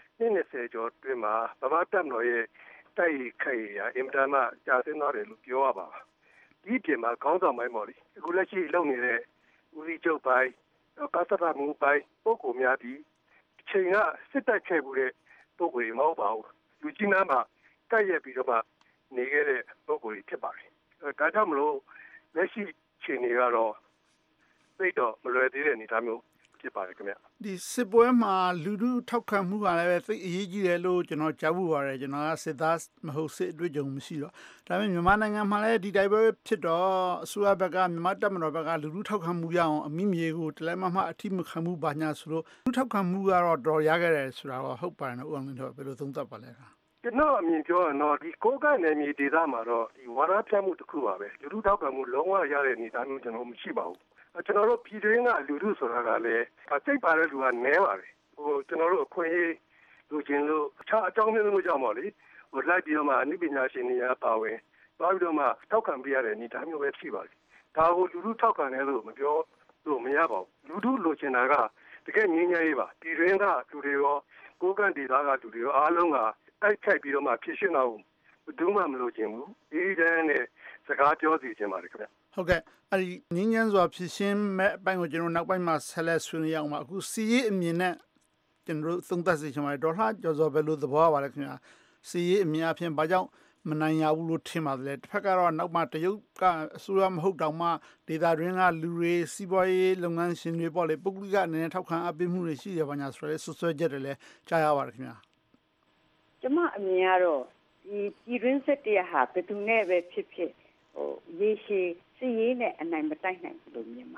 20ကျော်တွင်မှာဗမာတမတော်ရဲ့တိုက်ခိုက်ရာအင်တာမကြာစင်းသွားတယ်လို့ပြောရပါဒီပြင်မှာခေါင်းဆောင်ပိုင်းပေါ့လေအခုလက်ရှိလုပ်နေတဲ့ဦးစီးချုပ်ပိုင်းကာသရမှုပိုင်းပုဂ္ဂိုလ်များဒီအချိန်ကစစ်တပ်ခဲ့မှုတဲ့ပုဂ္ဂိုလ်တွေမဟုတ်ပါဘူးလူကြီးများမှာတိုက်ရက်ပြီးတော့မှနေခဲ့တဲ့ပုဂ္ဂိုလ်တွေဖြစ်ပါတယ်ဒါကြောင့်မလို့လက်ရှိအချိန်တွေကတော့သိတော့မလွယ်သေးတဲ့အနေအထားမျိုးဖြစ်ပါတယ်ခင်ဗျဒီစစ်ပွဲမှာလူထုထောက်ခံမှုကလည်းပဲသိအရေးကြီးတယ်လို့ကျွန်တော်ကြားဖို့ပါတယ်ကျွန်တော်ကစစ်သားမဟုတ်စစ်အတွေ့အကြုံမရှိတော့ဒါပေမဲ့မြန်မာနိုင်ငံမှာလည်းဒီတိုက်ပွဲဖြစ်တော့အစိုးရဘက်ကမြန်မာတပ်မတော်ဘက်ကလူထုထောက်ခံမှုရအောင်အမိမြေကိုတလဲမှအထိမခံမှုပါညာဆိုလို့လူထောက်ခံမှုကတော့တော်ရခဲ့တယ်ဆိုတာတော့ဟုတ်ပါတယ်နော်ဦးအောင်လင်းတော့ဘယ်လိုသုံးသပ်ပါလဲကျွန်တော်အမြင်ပြောရတော့ဒီကိုကနယ်မြေဒေသမှာတော့ဒီဝါဒဖြန့်မှုတစ်ခုပါပဲလူထုထောက်ခံမှုလုံးဝရတဲ့အနေအထားမျိုးကျွန်တော်မရှိပါဘူးကျွန်တော်တို့ပြည်တွင်းကလူထုဆိုတာကလည်းစိတ်ပါတဲ့လူကနည်းပါတယ်ကျွန်တော်တို့အခွင့်အရေးလူချင်းလို့အခြားအကြောင်းမျိုးမျိုးကြောင့်ပေါ့လေလိုက်ပြီးတော့မှအနည်းပညာရှင်တွေပါဝင်သွားပြီးတော့မှထောက်ခံပေးရတဲ့အနေအထားမျိုးပဲရှိပါတယ်ဒါကိုလူထုထောက်ခံတယ်လို့မပြောလို့မရပါဘူးလူထုလိုချင်တာကတကယ်ငြင်းငြင်းရေးပါပြည်တွင်းကလူတွေရောကိုယ်ကဒေသကလူတွေရောအားလုံးကတိုက်ခိုက်ပြီးတော့မှဖြစ်ရှင်းတာကိုဘယ်သူမှမလိုချင်ဘူးဒီတန်းနဲ့စကားပြောစီချင်ပါတယ်ခင်ဗျဟုတ်ကဲ့အဲ့ဒီငင်းစွာဖြစ်ရှင်းမဲ့အပိုင်းကိုကျွန်တော်နောက်ပိုင်းမှာဆက်လက်ဆွေးနွေးရအောင်ပါအခုစီရေးအမြင်နဲ့ကျွန်တော်သုံးသပ်စီချင်ပါတယ်ဒေါ်လှကျော်စောဘယ်လိုသဘောပါလဲခင်ဗျာစီရေးအမြင်အဖြစ်ဘာကြောင့်မနိုင်ရဘူးလို့ထင်ပါတယ်တစ်ဖက်ကတော့နောက်မှတရုတ်ကအစိုးရမဟုတ်တောင်မှဒေသတွင်းကလူတွေစီးပွားရေးလုပ်ငန်းရှင်တွေပေါ့လေပုဂ္ဂလိကအနေနဲ့ထောက်ခံအပ်ပေးမှုတွေရှိရပါညာဆိုရဲဆွဆွဲချက်တွေလည်းကြားရပါတယ်ခင်ဗျာကျမအမြင်ကတော့ဒီပြည်တွင်းစစ်တရားဟာဘယ်သူနဲ့ပဲဖြစ်ဖြစ်ရေရှည်စီရေးနဲ့အနိုင်မတိုက်နိုင်ဘူးလို့မြင်ပါတယ်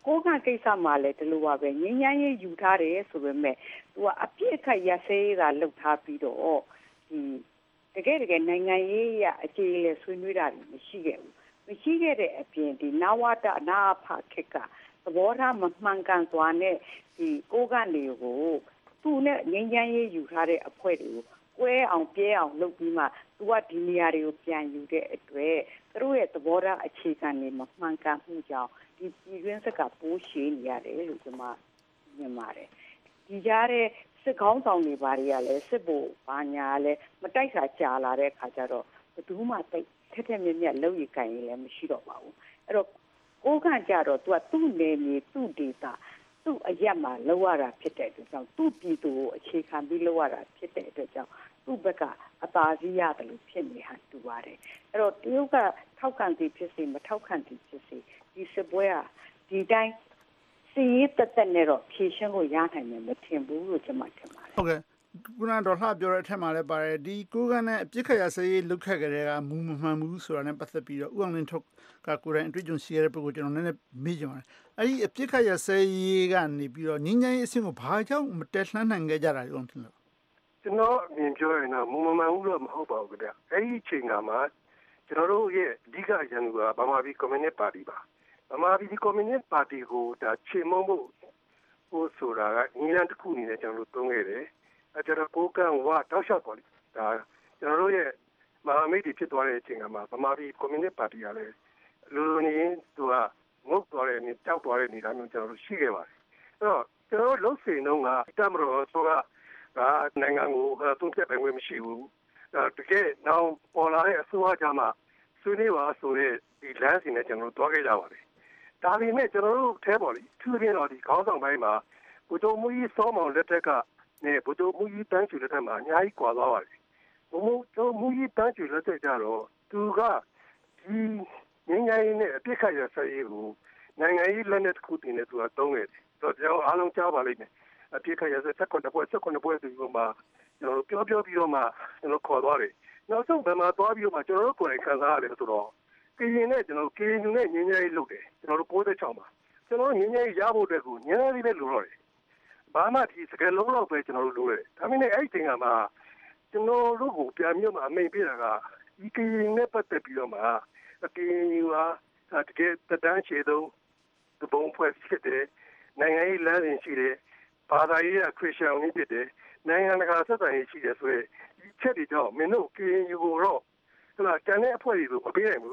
ကိုးကန့်ကိစ္စမှာလည်းဒီလိုပါပဲငြိမ်းချမ်းရေးယူထားတယ်ဆိုပေမဲ့သူကအပြစ်အခတ်ရစဲတာလှုပ်ထားပြီးတော့တကယ်နိုင်ငံရေးရအခြေအနေဆွေးနွေးတာမရှိခဲ့ဘူးမရှိခဲ့တဲ့အပြင်ဒီနဝတနာဖခက်ကသဘောထားမမှန်ကန်စွာနဲ့ဒီကိုးကန့်တွေကိုသူနဲ့ငြိမ်းချမ်းရေးယူထားတဲ့အဖွဲ့တွေကိုကွဲအောင်ပြဲအောင်လုပ်ပြီးမှသူကဒီနေရာတွေကိုပြန်ယူတဲ့အတွက်သူတို့ရဲ့သဘောထားအခြေခံတွေမမှန်ကန်မှုကြောင့်ဒီပြည်တွင်းစကပိုးရှည်နေရတယ်လို့ကျွန်မမြင်ပါတယ်ဒီကြားတဲ့စစ်ကောင်းဆောင်တွေဘာတွေကလည်းစစ်ဖို့ဘာညာလည်းမတိုက်တာကြာလာတဲ့အခါကျတော့ဘယ်သူမှတိတ်ထက်ထက်မြက်မြက်လုပ်ရကြရင်လည်းမရှိတော့ပါဘူးအဲ့တော့ကိုးကန့်ကြတော့သူကသူ့နယ်မြေသူ့ဒေသသူ့အရက်မှာလောက်ရတာဖြစ်တဲ့အတွက်ကြောင့်သူ့ပြည်သူကိုအခြေခံပြီးလောက်ရတာဖြစ်တဲ့အတွက်ကြောင့်သူ့ဘက်ကအသာစီးရတယ်လို့ဖြစ်နေဟန်တူပါတယ်အဲ့တော့တရုတ်ကထောက်ခံသည်ဖြစ်စေမထောက်ခံသည်ဖြစ်စေဒီစစ်ပွဲကဒီတိုင်းစီးတက်နဲ့တော့ဖြည့်ရှင်းကိုရနိုင်မယ်မထင်ဘူးလို့ကျွန်မထင်ပါတယ်ဟုတ်ကဲ့ခုနတော့လှပြောတဲ့အထက်မှာလည်းပါတယ်ဒီကိုးကန့်နဲ့အပြစ်ခတ်ရစရေးလုတ်ခတ်ကြတဲ့ကမူမမှန်ဘူးဆိုတာနဲ့ပတ်သက်ပြီးတော့ဥအောင်လင်းထုတ်ကကိုယ်တိုင်အတွေ့အကြုံရှိရတဲ့ပုဂ္ဂိုလ်ကျွန်တော်နည်းနည်းမေးကြပါတယ်အဲ့ဒီအပြစ်ခတ်ရစရေးကနေပြီးတော့ငင်းငင်းအဆင့်ကိုဘာကြောင့်မတက်လှမ်းနိုင်ခဲ့ကြတာလဲထင်လို့ကျွန်တော်အမြင်ပြောရင်တော့မူမမှန်ဘူးတော့မဟုတ်ပါဘူးခင်ဗျအဲ့ဒီအချိန်ကမှကျွန်တော်တို့ရဲ့အဓိကရန်သူကဗမာပြည်ကွန်မြူနစ်ပါတီပါဗမာပြည်ကွန်မြူနစ်ပါတီကိုဒါချေမှုန်းဖို့ဟိုဆိုတာကညီလန်းတစ်ခုအနေနဲ့ကျွန်တော်တို့သုံးခဲ့တယ်အဲ့ဒါကိုကံဝါတောက်လျှောက်ပေါ်လိဒါကျွန်တော်တို့ရဲ့မဟာမိတ်တွေဖြစ်သွားတဲ့အချိန်ကမှဗမာပြည်ကွန်မြူနစ်ပါတီကလည်းလူလူနေသူကငုတ်သွားတဲ့အနေတောက်သွားတဲ့အနေအထားမျိုးကျွန်တော်တို့ရှိခဲ့ပါတယ်အဲ့တော့ကျွန်တော်တို့လှုပ်စင်တော့ကတမတော်ဆိုတာနိုင်ငံကိုသုံးဖြတ်ပိုင်ခွင့်မရှိဘူးတကယ်တော့ပေါ်လာတဲ့အစိုးရကြမှာဆွေးနွေးပါဆိုတဲ့ဒီလမ်းစဉ်နဲ့ကျွန်တော်တို့တွားခဲ့ကြပါတယ်ဒါပေမဲ့ကျွန်တော်တို့အဲပေါ်လိသူပြင်းတော့ဒီခေါင်းဆောင်ပိုင်းမှာဘုတော်မူကြီးစောမောင်လက်ထက်ကနဲ့ဘုတော်မူကြီးတန်းချူလက်ထက်မှာအများကြီးကွာသွားပါတယ်ဘုတော်မူကြီးတန်းချူလက်ထက်ကြတော့သူကဒီငင်းငိုင်းနဲ့အပြစ်ခတ်ရဆက်ရေးကိုနိုင်ငံရေးလက်နက်တစ်ခုတင်နေသူကတုံးခဲ့တယ်ဆိုတော့အားလုံးကြားပါလိမ့်မယ်အပြစ်ခတ်ရဆက်19ပွဲသူကမှကျွန်တော်ပြောပြီးတော့မှကျွန်တော်ခေါ်သွားတယ်နောက်ဆုံးဘယ်မှာသွားပြီးတော့မှကျွန်တော်တို့ကိုယ်တိုင်ခံစားရတယ်ဆိုတော့ကရင်နဲ့ကျွန်တော်ကရင်နဲ့ငင်းငိုင်းလုပ်တယ်ကျွန်တော်တို့96မှာကျွန်တော်ငင်းငိုင်းရဖို့အတွက်ကိုငင်းငိုင်းလေးပဲလိုတော့တယ်ဘာမှဒီစကယ်လုံးတော့ပဲကျွန်တော်တို့လိုတယ်ဒါပေမဲ့အဲ့ဒီအချိန်ကမှကျွန်တော်တို့ကိုပြန်မြို့မှာအမိန်ပေးတာကဒီကရင်နဲ့ပတ်သက်ပြီးတော့မှကရင်ကတကယ်တန်းချေတော့ဒီဘုံဖွဲ့ဖြစ်တယ်နိုင်ငံရေးလမ်းစဉ်ရှိတယ်ဘာသာရေးခရစ်ယာန်ဝင်ဖြစ်တယ်နိုင်ငံတကာဆက်ဆံရေးရှိတယ်ဆိုရင်ဒီချက်တွေတော့မင်းတို့ KNU ကိုတော့တန်တဲ့အဖွဲ့တွေကိုမပေးနိုင်ဘူး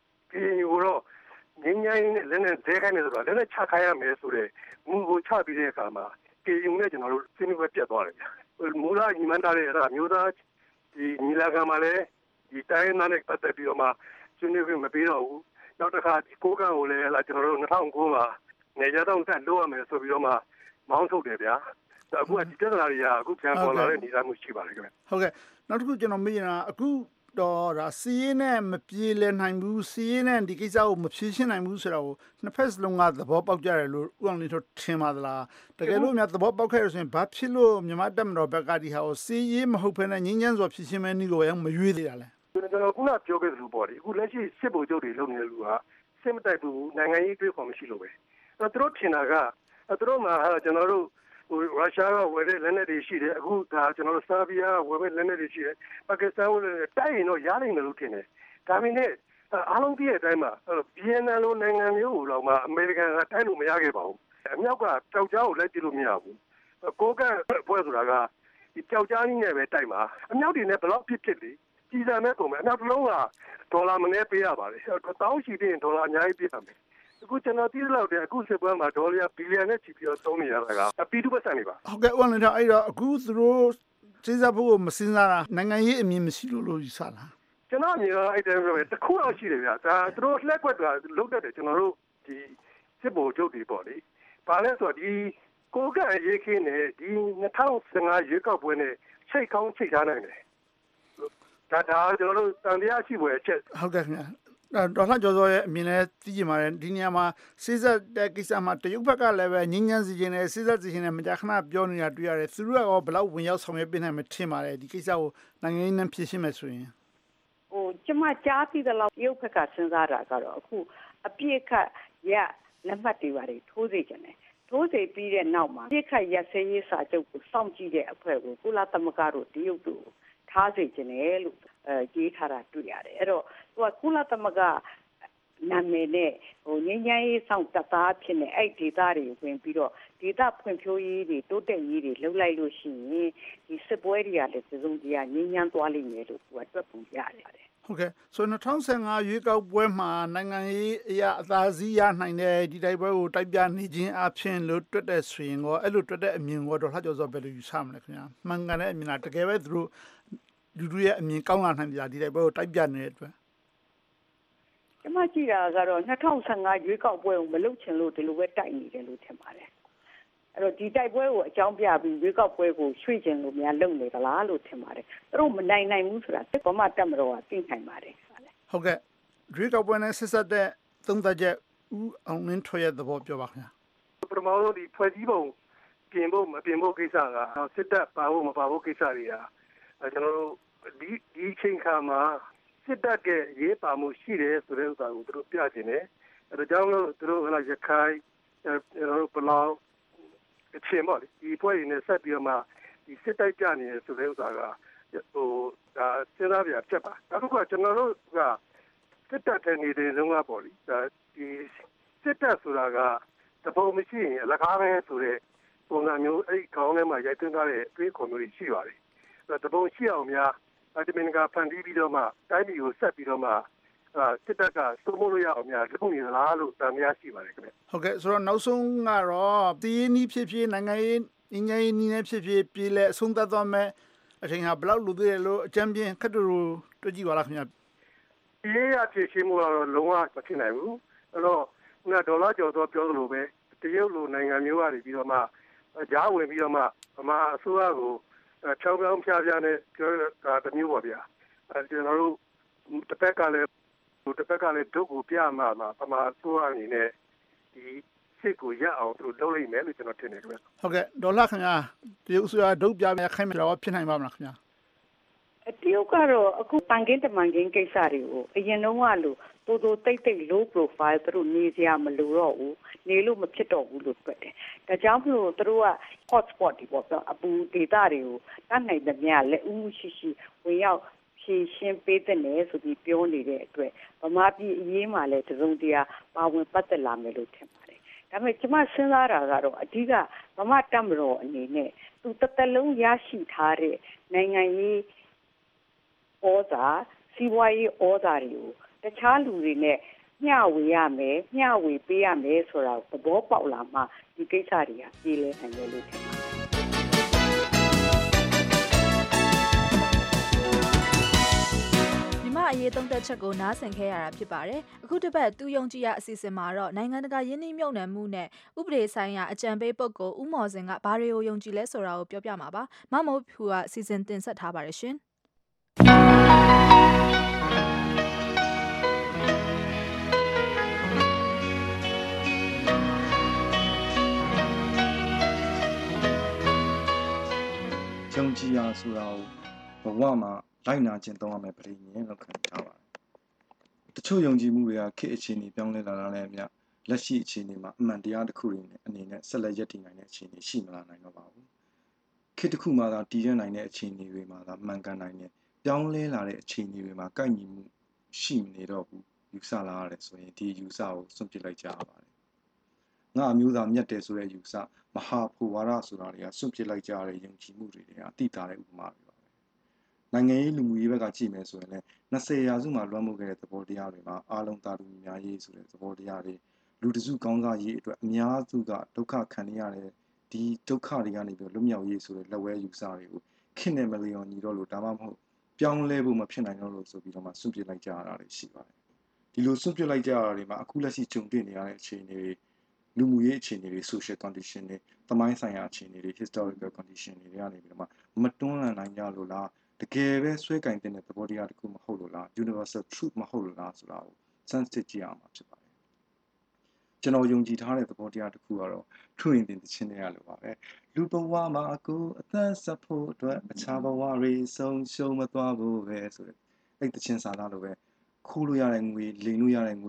KNU ကိုတော့ငင်းငိုင်းနဲ့လည်းနဲ့ဇဲခိုင်းနေဆိုတော့လည်းချခိုင်းရမယ်ဆိုတဲ့မူကိုချပြီးတဲ့အခါမှာ KNU နဲ့ကျွန်တော်တို့စဉ်းနွေးပြတ်သွားတယ်ဗျမူလညီမသားတဲ့အဲ့ဒါမျိုးသားဒီညီလာခံမှာလည်းဒီတိုင်းသားနဲ့ပတ်သက်ပြီးတော့မှဆွေးနွေးခွင့်မပေးတော့ဘူးနောက်တစ်ခါဒီကိုးကန့်ကိုလည်းကျွန်တော်တို့2009မှာနေကြတော့တက်လို့ရမယ်ဆိုပြီးတော့မှမောင်းထုတ်တယ်ဗျာအခုဒီပြဿနာတွေကအခုပြန်ပေါ်လာတဲ့အနေအထားမျိုးရှိပါတယ်ခင်ဗျဟုတ်ကဲ့နောက်တစ်ခုကျွန်တော်မေးနေတာအခုတော့ဒါစီးရင်နဲ့မပြေလည်နိုင်ဘူးစီးရင်နဲ့ဒီကိစ္စကိုမဖြေရှင်းနိုင်ဘူးဆိုတော့နှစ်ဖက်စလုံးကသဘောပေါက်ကြတယ်လို့ဥအောင်လင်းတို့ထင်ပါသလားတကယ်လို့များသဘောပေါက်ခဲ့ရဆိုရင်ဘာဖြစ်လို့မြန်မာတပ်မတော်ဘက်ကဒီဟာကိုစီးရင်မဟုတ်ဘဲနဲ့ငင်းငန်းစွာဖြေရှင်းမဲ့နည်းကိုမရွေးသေးတာလဲကျွန်တော်ခုနပြောခဲ့သလိုပေါ့ဒီအခုလက်ရှိစစ်ဗိုလ်ချုပ်တွေလုပ်နေတဲ့လူကစစ်မတိုက်ဘူးနိုင်ငံရေးတွေးခေါ်မရှိလို့ပဲသူတို့ထင်တာကသူတို့မှာကျွန်တော်တို့ရုရှားကဝယ်တဲ့လက်နက်တွေရှိတယ်အခုဒါကျွန်တော်တို့ဆာဘီယာဝယ်တဲ့လက်နက်တွေရှိတယ်ပါကစ္စတန်ဝယ်တဲ့တိုက်ရင်တော့ရနိုင်တယ်လို့ထင်တယ်ဒါပေမဲ့အားလုံးပြည့်တဲ့အတိုင်းမှာဗီယက်နမ်လိုနိုင်ငံမျိုးကိုတော့မှအမေရိကန်ကတိုက်လို့မရခဲ့ပါဘူးအမြောက်ကကြောက်ကြားကိုလည်းကြည့်လို့မရဘူးကိုကန့်ပွဲဆိုတာကဒီကြောက်ကြားကြီးနဲ့ပဲတိုက်မှာအမြောက်တွေနဲ့ဘယ်လောက်ဖြစ်လေကြီးစားမဲ့ကုန်မယ်အမြောက်တစ်လုံးကဒေါ်လာမနဲ့ပေးရပါတယ်တောင်းရှိတဲ့ဒေါ်လာအများကြီးပေးရမယ်အခုကျွန်တော်သိလို့တဲ့အခုစစ်ပွဲမှာဒေါ်လာဘီလီယံနဲ့ချီပြီးတော့သုံးနေရတာကပြည်သူ့ပတ်စံနေပါဟုတ်ကဲ့ဦးလင်းတော့အဲ့တော့အခုသူတို့စဉ်းစားဖို့မစဉ်းစားတာနိုင်ငံရေးအမြင်မရှိလို့ယူဆလားကျွန်တော်အမြင်ကအဲ့တိုင်းပဲတခုတော့ရှိတယ်ဗျာဒါသူတို့လက်ကွက်ကလုတ်တတ်တယ်ကျွန်တော်တို့ဒီစစ်ဗိုလ်ချုပ်တွေပေါ့လေဘာလဲဆိုတော့ဒီကိုကန့်ရေးခင်းနဲ့ဒီ2015ရွေးကောက်ပွဲနဲ့ချိတ်ကောင်းချိတ်ထားနိုင်တယ်ဒါကျွန်တော်တို့တန်တရားရှိပွဲအချက်ဟုတ်ကဲ့ခင်ဗျာဒေါ်လှကျော်စောရဲ့အမြင်နဲ့သိကြပါတယ်ဒီနေရာမှာစစ်ဆက်တဲ့ကိစ္စမှာတရုတ်ဘက်ကလည်းပဲငင်းငန်းစီခြင်းနဲ့စစ်ဆက်စီခြင်းနဲ့မကြာခဏပြောနေတာတွေ့ရတယ်သူတို့ကဘယ်လောက်ဝင်ရောက်ဆောင်ရွက်ပေးနိုင်မထင်ပါတယ်ဒီကိစ္စကိုနိုင်ငံရေးနဲ့ဖြေရှင်းမယ်ဆိုရင်ကျမကြားသိတဲ့လောက်တရုတ်ဘက်ကစဉ်းစားတာကတော့အခုအပြည့်အခက်ရလက်မှတ်တွေပါထိုးစေချင်တယ်ထိုးစေပြီးတဲ့နောက်မှာပြစ်ခတ်ရစဲရေးစာချုပ်ကိုစောင့်ကြည့်တဲ့အဖွဲ့ကိုကုလသမဂ္ဂတို့တရုတ်တို့ထားစေချင်တယ်လို့ကြေးထားတာတွေ့ရတယ်အဲ့တော့သူကကုလသမဂ္ဂနာမည်နဲ့ငြိမ်းချမ်းရေးဆောင်တပ်သားဖြစ်နေအဲ့ဒေသတွေဝင်ပြီးတော့ဒေသဖွံ့ဖြိုးရေးတွေတိုးတက်ရေးတွေလှုပ်လိုက်လို့ရှိရင်ဒီစစ်ပွဲတွေကလည်းစုံတရားငြိမ်းချမ်းသွားလိမ့်မယ်လို့သူကတွက်ပုံရတယ်ဟုတ်ကဲ့ဆို2015ရွေးကောက်ပွဲမှာနိုင်ငံရေးအရာအသာစီးရနိုင်တဲ့ဒီတိုက်ပွဲကိုတိုက်ပြနေခြင်းအပြင်လို့တွက်တဲ့ဆိုရင်ရောအဲ့လိုတွက်တဲ့အမြင်ကိုတော့လှကျော်စောဘယ်လိုယူဆမလဲခင်ဗျာမှန်ကန်တဲ့အမြင်လားတကယ်ပဲသူတို့လူတွေရဲ့အမြင်ကောင်းလာနိုင်ကြဒီတိုက်ပွဲကိုတိုက်ပြနေတဲ့အတွက်ကျွန်မကြည့်တာကတော့2015ရွေးကောက်ပွဲကိုမလုပ်ချင်လို့ဒီလိုပဲတိုက်နေတယ်လို့ထင်ပါတယ်အဲ့တော့ဒီတိုက်ပွဲကိုအကြောင်းပြပြီးရွေးကောက်ပွဲကိုရွှေ့ချင်လို့များလုပ်နေသလားလို့ထင်ပါတယ်သူတို့မနိုင်ဘူးဆိုတာဗမာတပ်မတော်ကသိနိုင်ပါတယ်ဟုတ်ကဲ့ရွေးကောက်ပွဲနဲ့ဆက်ဆက်တဲ့သုံးသပ်ချက်ဦးအောင်လင်းထွေရဲ့သဘောပြောပါခင်ဗျာပထမဆုံးဒီဖွဲ့စည်းပုံပြင်ဖို့မပြင်ဖို့ကိစ္စကစစ်တပ်ပါဖို့မပါဖို့ကိစ္စတွေကကျွန်တော်တို့ဒီချိန်ခါမှာစစ်တပ်ကရေးပါမှုရှိတယ်ဆိုတဲ့ဥစ္စာကိုသူတို့ပြချင်တယ်အဲဒါကြောင့်လို့သူတို့ရခိုင်ကျွန်တော်တို့ဘလောင်အချင်းပေါ့ဒီဖွဲ့ရင်းနဲ့ဆက်ပြီးတော့မှဒီစစ်တိုက်ကြနေတယ်ဆိုတဲ့ဥစ္စာကဒါစဉ်းစားပြချက်ပါနောက်တစ်ခုကကျွန်တော်တို့ကစစ်တပ်တဲ့နေတဲ့လုံးဝပေါ့လေဒီစစ်တပ်ဆိုတာကတပုံမရှိရင်အလကားပဲဆိုတဲ့ပုံစံမျိုးအဲ့ခေါင်းထဲမှာရိုက်သွင်းထားတဲ့အတွေးခေါ်မျိုးတွေရှိပါတယ်တပုံရှိအောင်များဒီမင်ကဖန်တီးပြီးတော့မှတိုင်းပြည်ကိုဆက်ပြီးတော့မှစစ်တပ်ကစိုးမိုးလို့ရအောင်များလုပ်နေသလားလို့တန်မြားရှိပါတယ်ခင်ဗျဟုတ်ကဲ့ဆိုတော့နောက်ဆုံးကတော့တည်င်းနီးဖြစ်ဖြစ်နိုင်ငံရေးအင်ဂျင်နီးနဲ့ဖြစ်ဖြစ်ပြည်လဲအဆုံးသတ်သွားမယ်အချိန်ဟာဘယ်လောက်လိုသေးတယ်လို့အကြံပြင်းခက်တူတွေ့ကြည့်ပါလားခင်ဗျရေးရဖြစ်ရှိမှုကတော့လုံးဝမဖြစ်နိုင်ဘူးအဲ့တော့ဒေါ်လာကျော်တော့ပြောသလိုပဲတရုတ်လိုနိုင်ငံမျိုးကနေပြီးတော့မှကြားဝင်ပြီးတော့မှဗမာအစိုးရကိုချောင်းပြောင်းဖျားဖျားနဲ့ပြောတာတမျိုးပါဗျာကျွန်တော်တို့တစ်ဖက်ကလည်းဒုက္ခပြမှာဗမာအစိုးရအနေနဲ့ဒီစစ်ကိုရအောင်သူလုပ်လိုက်မယ်လို့ကျွန်တော်ထင်တယ်ခင်ဗျဟုတ်ကဲ့ဒေါ်လာခင်ဗျာတရုတ်အစိုးရဒုက္ခပြမယ်ခိုင်းမယ်တော့ဖြစ်နိုင်ပါမလားခင်ဗျာတရုတ်ကတော့အခုပန်ကင်းတမန်ကင်းကိစ္စတွေကိုအရင်တုန်းကလို့တိုးတိတ် low profile သူတို့နေစရာမလိုတော့ဘူးနေလို့မဖြစ်တော့ဘူးလို့ပြောတယ်ဒါကြောင့်မလို့သူတို့က hot spot ဒီပေါ့အပူဒေသတွေကိုတတ်နိုင်သမျှလက်ဦးရှိဝင်ရောက်ဖြည့်ရှင်းပေးတဲ့နယ်ဆိုပြီးပြောနေတဲ့အတွက်ဗမာပြည်အရေးမှာလည်းတစုံတရာပါဝင်ပတ်သက်လာမယ်လို့ထင်ပါတယ်ဒါပေမဲ့ကျွန်မစဉ်းစားတာကတော့အဓိကဗမာတပ်မတော်အနေနဲ့သူတစ်သက်လုံးရရှိထားတဲ့နိုင်ငံရေးဩဇာစီးပွားရေးဩဇာတွေကိုတခြားလူတွေနဲ့မျှဝေရမယ်မျှဝေပေးရမယ်ဆိုတာသဘောပေါက်လာမှဒီကိစ္စတွေကပြေလည်နိုင်တယ်လို့ထင်ပါတယ်အရေးသုံးသက်ချက်ကိုနားဆင်ခဲ့ရတာဖြစ်ပါတယ်။အခုတစ်ပတ်သူယုံကြည်ရအစီအစဉ်မှာတော့နိုင်ငံတကာယင်းနှိမ့်မြုပ်နှံမှုနဲ့ဥပဒေဆိုင်ရာအကြံပေးပုဂ္ဂိုလ်ဦးမော်စင်ကဘာတွေကိုယုံကြည်လဲဆိုတာကိုပြောပြမှာပါ။မမိုးဖြူကစီစဉ်တင်ဆက်ထားပါတယ်ရှင်။ယုံကြည်ရဆိုတာကိုဘဝမှာလိုက်နာကျင့်သုံးရမယ်ပြည်မြင်လို့ခံထားပါတယ်။တချို့ယုံကြည်မှုတွေကခေတ်အခြေအနေပြောင်းလဲလာတာနဲ့အမျှလက်ရှိအခြေအနေမှာအမှန်တရားတစ်ခုတွေနဲ့အနေနဲ့ဆက်လက်ရည်တည်နိုင်တဲ့အခြေအနေရှိမလာနိုင်တော့ပါဘူး။ခေတ်တစ်ခုမှသာတည်ရနိုင်တဲ့အခြေအနေတွေမှာသာမှန်ကန်နိုင်တဲ့ပြောင်းလဲလာတဲ့အခြေအနေတွေမှာကိုက်ညီမှုရှိမနေတော့ဘူးယူဆလာရတယ်ဆိုရင်ဒီယူဆကိုစွန့်ပစ်လိုက်ကြရပါတယ်။ငါအမျိုးသားမြတ်တယ်ဆိုတဲ့ယူဆမဟာဘူဝါဒဆိုတာတွေကစွန့်ပစ်လိုက်ကြရတဲ့ယုံကြည်မှုတွေကအတိအတာတဲ့ဥပမာတွေနိုင်ငံရေးလူမှုရေးဘက်ကကြည့်မယ်ဆိုရင်လည်း20ရာစုမှာလွှမ်းမိုးခဲ့တဲ့သဘောတရားတွေမှာအားလုံးသာတူညီများရေးဆိုတဲ့သဘောတရားတွေလူတစုကောင်းစားရေးအတွက်အများစုကဒုက္ခခံရတဲ့ဒီဒုက္ခတွေကနေပြီးလွတ်မြောက်ရေးဆိုတဲ့လက်ဝဲယူဆတွေကိုခင့်နဲ့မလျော်ညီတော့လို့ဒါမှမဟုတ်ပြောင်းလဲဖို့မဖြစ်နိုင်တော့လို့ဆိုပြီးတော့မှစွန့်ပစ်လိုက်ကြရတာတွေရှိပါတယ်ဒီလိုစွန့်ပစ်လိုက်ကြရတာတွေမှာအခုလက်ရှိကြုံတွေ့နေရတဲ့အခြေအနေတွေလူမှုရေးအခြေအနေတွေ social condition တွေသမိုင်းဆိုင်ရာအခြေအနေတွေ historical condition တွေကနေပြီးတော့မှမတွန်းလှန်နိုင်ကြလို့လားတကယ်ပဲဆွဲကင်တဲ့သဘောတရားတစ်ခုမဟုတ်လို့လား universal truth မဟုတ်လို့လားဆိုတာကို sensitive ကြည့်အောင်ဖြစ်ပါတယ်ကျွန်တော်ယုံကြည်ထားတဲ့သဘောတရားတစ်ခုကတော့ထွင်တင်သခြင်းတွေရလို့ပါပဲလူဘဝမှာကိုအသက်ဆက်ဖို့အတွက်အခြားဘဝတွေဆုံးရှုံးမသွားဖို့ပဲဆိုတဲ့အဲ့သခြင်းစာသားလိုပဲခိုးလို့ရတဲ့ငွေလိမ်လို့ရတဲ့ငွေ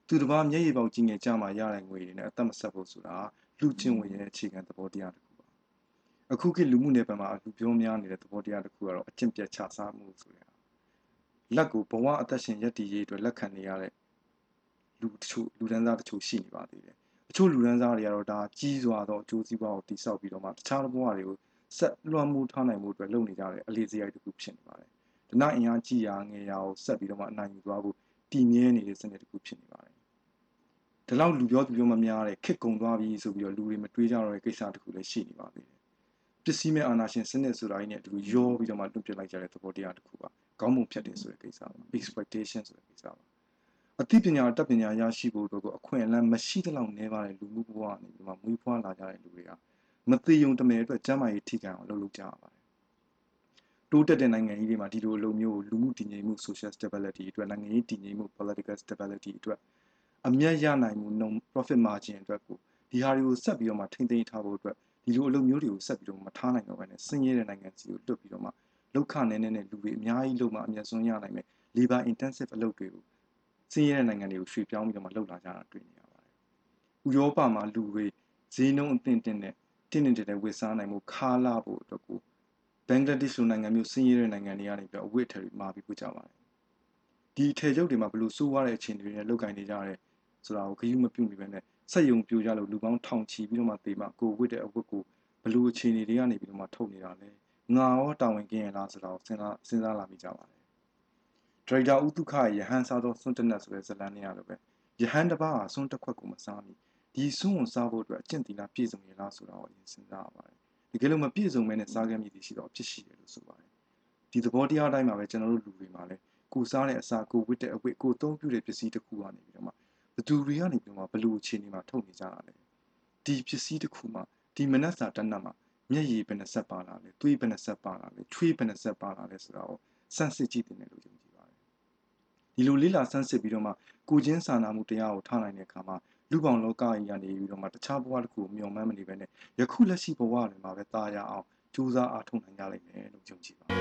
သူတစ်ပါးမျက်ရည်ပေါက်ကြီးငယ်ကြမှာရတဲ့ငွေတွေနဲ့အသက်မဆက်ဖို့ဆိုတာလူချင်းဝင်ရဲ့အခြေခံသဘောတရားတစ်ခုပါအခုခေတ်လူမှုနယ်ပယ်မှာလူပြောများနေတဲ့သဘောတရားတစ်ခုကတော့အကျင့်ပြတ်ချစားမှုဆိုတဲ့လက်ကိုဘဝအသက်ရှင်ရည်တည်ရေးအတွက်လက်ခံနေရတဲ့လူတချို့လူဒန်းစားတချို့ရှိနေပါသေးတယ်အချို့လူဒန်းစားတွေကတော့ဒါကြီးစွာသောအကျိုးစီးပွားကိုတိစောက်ပြီးတော့မှတခြားဘဝတွေကိုဆက်လွှမ်းမိုးထားနိုင်မှုအတွက်လုပ်နေကြတဲ့အလေးစရိုက်တစ်ခုဖြစ်နေပါတယ်ဒနာအင်အားကြီးရာငယ်ရာကိုဆက်ပြီးတော့မှအနိုင်ယူသွားဖို့တည်မြဲနေတဲ့စနစ်တစ်ခုဖြစ်နေပါတယ်ဒီလောက်လူပြောသူပြောမများတဲ့ခစ်ကုံသွားပြီဆိုပြီးတော့လူတွေမတွေးကြတော့တဲ့ကိစ္စတစ်ခုလည်းရှိနေပါသေးတယ်ပစ္စည်းမဲ့အာဏာရှင်စနစ်ဆိုတာကြီးနဲ့အတူရောပြီးတော့မှတွန့်ပစ်လိုက်ကြတဲ့သဘောတရားတစ်ခုပါကောင်းမွန်ဖြတ်တယ်ဆိုတဲ့ကိစ္စပါ expectation ဆိုတဲ့ကိစ္စပါအသိပညာတက်ပညာရရှိဖို့တို့ကိုအခွင့်အလမ်းမရှိသလောက်နေပါတဲ့လူမှုဘဝကနေပြီးမှမွေးဖွားလာကြတဲ့လူတွေကမသိယုံတမယ်အတွက်ကျန်းမာရေးထိခိုက်အောင်လုပ်ကြရပါတယ်တိုးတက်တဲ့နိုင်ငံကြီးတွေမှာဒီလိုအလုပ်မျိုးလူမှုတည်ငြိမ်မှု social stability အတွက်နိုင်ငံရေးတည်ငြိမ်မှု political stability အတွက်အမြတ်ရနိုင်မှု non profit margin အတွက်ကိုဒီဟာတွေကိုဆက်ပြီးတော့မှထိန်းသိမ်းထားဖို့အတွက်ဒီလိုအလုပ်မျိုးတွေကိုဆက်ပြီးတော့မထားနိုင်တော့ဘဲနဲ့ဆင်းရဲတဲ့နိုင်ငံစီကိုလွတ်ပြီးတော့မှလောက်ခနဲနဲ့လူတွေအများကြီးလုပ်မှအမြတ်စွန်းရနိုင်မယ် labor intensive အလုပ်တွေကိုဆင်းရဲတဲ့နိုင်ငံတွေကိုရွှေ့ပြောင်းပြီးတော့မှလုပ်လာကြတာတွေ့နေရပါတယ်။ဥရောပမှာလူတွေဈေးနှုန်းအသင့်တဲ့တင်းဝယ်စားနိုင်မှုခါလာဖို့အတွက်ကိုဘင်္ဂလားဒေ့ရှ်နိုင်ငံမျိုးဆင်းရဲတဲ့နိုင်ငံတွေကနေပြီးအဝတ်အထည်တွေမှာပြီးပို့ကြပါတယ်။ဒီအထည်ချုပ်တွေမှာဘလို့စိုးရတဲ့အခြေအနေတွေနဲ့လောက်ကင်နေကြရဲဆိုတာကိုဂရုမပြုမိပဲနဲ့စက်ယုံပြိုကြလို့လူပေါင်းထောင်ချီပြီးတော့မှတေမှကိုဝတ်တဲ့အဝတ်ကိုဘလို့အခြေအနေတွေကနေပြီးတော့မှထုတ်နေတာလဲငါရောတာဝန်ကင်းရလားဆိုတာကိုစဉ်းစားလာမိကြပါတယ်ဒရိုက်တာဦးတုခရဲ့ရဟန်းစားသောစွန့်တနက်ဆိုတဲ့ဇာတ်လမ်းလေးရလို့ပဲရဟန်းတစ်ပါးဟာစွန့်တစ်ခွက်ကိုမစားမီဒီစွန့်ကိုစားဖို့အတွက်အကျင့်သီလပြည့်စုံရလားဆိုတာကိုစဉ်းစားရပါတယ်ဒီကလေးမပြည့်စုံမဲနဲ့စားခဲ့မိသည်ရှိတော့အဖြစ်ရှိတယ်လို့ဆိုပါတယ်ဒီသဘောတရားတိုင်းမှာပဲကျွန်တော်တို့လူတွေမှာလဲကိုစားတဲ့အစာကိုဝတ်တဲ့အဝတ်ကိုသုံးပြုတဲ့ပစ္စည်းတစ်ခုကနေပြီးတော့မှဘသူတွေကနေပြီးတော့မှဘလို့အခြေအနေမှာထုတ်နေကြတာလဲဒီပစ္စည်းတစ်ခုမှာဒီမနက်စာတနက်မှာမျက်ရည်ဘယ်နှဆက်ပါလာလဲသွေးဘယ်နှဆက်ပါလာလဲချွေးဘယ်နှဆက်ပါလာလဲဆိုတာကိုစမ်းစစ်ကြည့်တယ်လို့ယုံကြည်ပါတယ်ဒီလိုလေးလာစမ်းစစ်ပြီးတော့မှကိုချင်းစာနာမှုတရားကိုထားနိုင်တဲ့အခါမှာလူပေါင်းလောကကြီးကနေပြီးတော့မှတခြားဘဝတစ်ခုကိုမျှော်မှန်းမနေပဲနဲ့ယခုလက်ရှိဘဝတွေမှာပဲတာယာအောင်ကြိုးစားအားထုတ်နိုင်ကြလိမ့်မယ်လို့ယုံကြည်ပါတယ်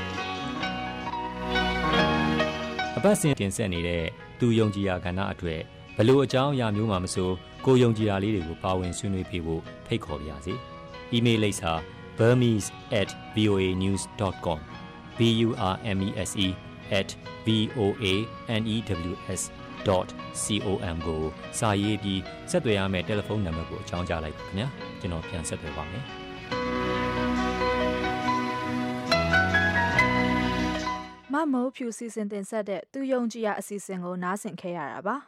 အပတ်စဉ်တင်ဆက်နေတဲ့သူယုံကြည်ရာကဏ္ဍအတွေ့ဘလို့အကြောင်းအရာမျိုးမှမဆိုကိုယုံကြည်ရာလေးတွေကိုပါဝင်ဆွေးနွေးပြဖို့ဖိတ်ခေါ်ပါရစေ။ email လိပ်စာ burmese@voanews.com burmese@voanews.com ကိုစာရေးပြီးဆက်သွယ်ရမယ့်တယ်လီဖုန်းနံပါတ်ကိုအကြောင်းကြားလိုက်ပါခင်ဗျာ။ကျွန်တော်ပြန်ဆက်သွယ်ပါမယ်။မမိုးဖြူစီစဉ်တင်ဆက်တဲ့သူယုံကြည်ရာအစီအစဉ်ကိုနားဆင်ခဲ့ရတာပါ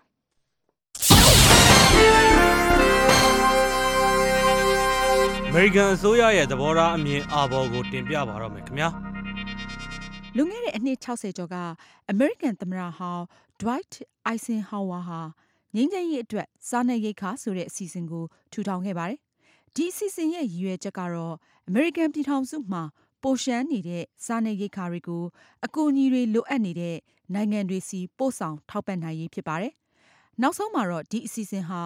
အမေရိကန်အစိုးရရဲ့သဘောထားအမြင်အာဘော်ကိုတင်ပြပါတော့မယ်ခင်ဗျာလွန်ခဲ့တဲ့အနှစ်60ကျော်ကအမေရိကန်သမ္မတဟောင်း Dwight Eisenhower ဟာငြိမ်းချမ်းရေးအတွက်စားနပ်ရိက္ခာဆိုတဲ့အစီအစဉ်ကိုထူထောင်ခဲ့ပါတယ်ဒီအစီအစဉ်ရဲ့ရည်ရွယ်ချက်ကတော့အမေရိကန်ပြည်ထောင်စုမှာပိုရှမ်းနေတဲ့စားနပ်ရိက္ခာတွေကိုအကူအညီတွေလိုအပ်နေတဲ့နိုင်ငံတွေစီပို့ဆောင်ထောက်ပံ့နိုင်ရေးဖြစ်ပါတယ်နောက်ဆုံးမှာတော့ဒီအစီအစဉ်ဟာ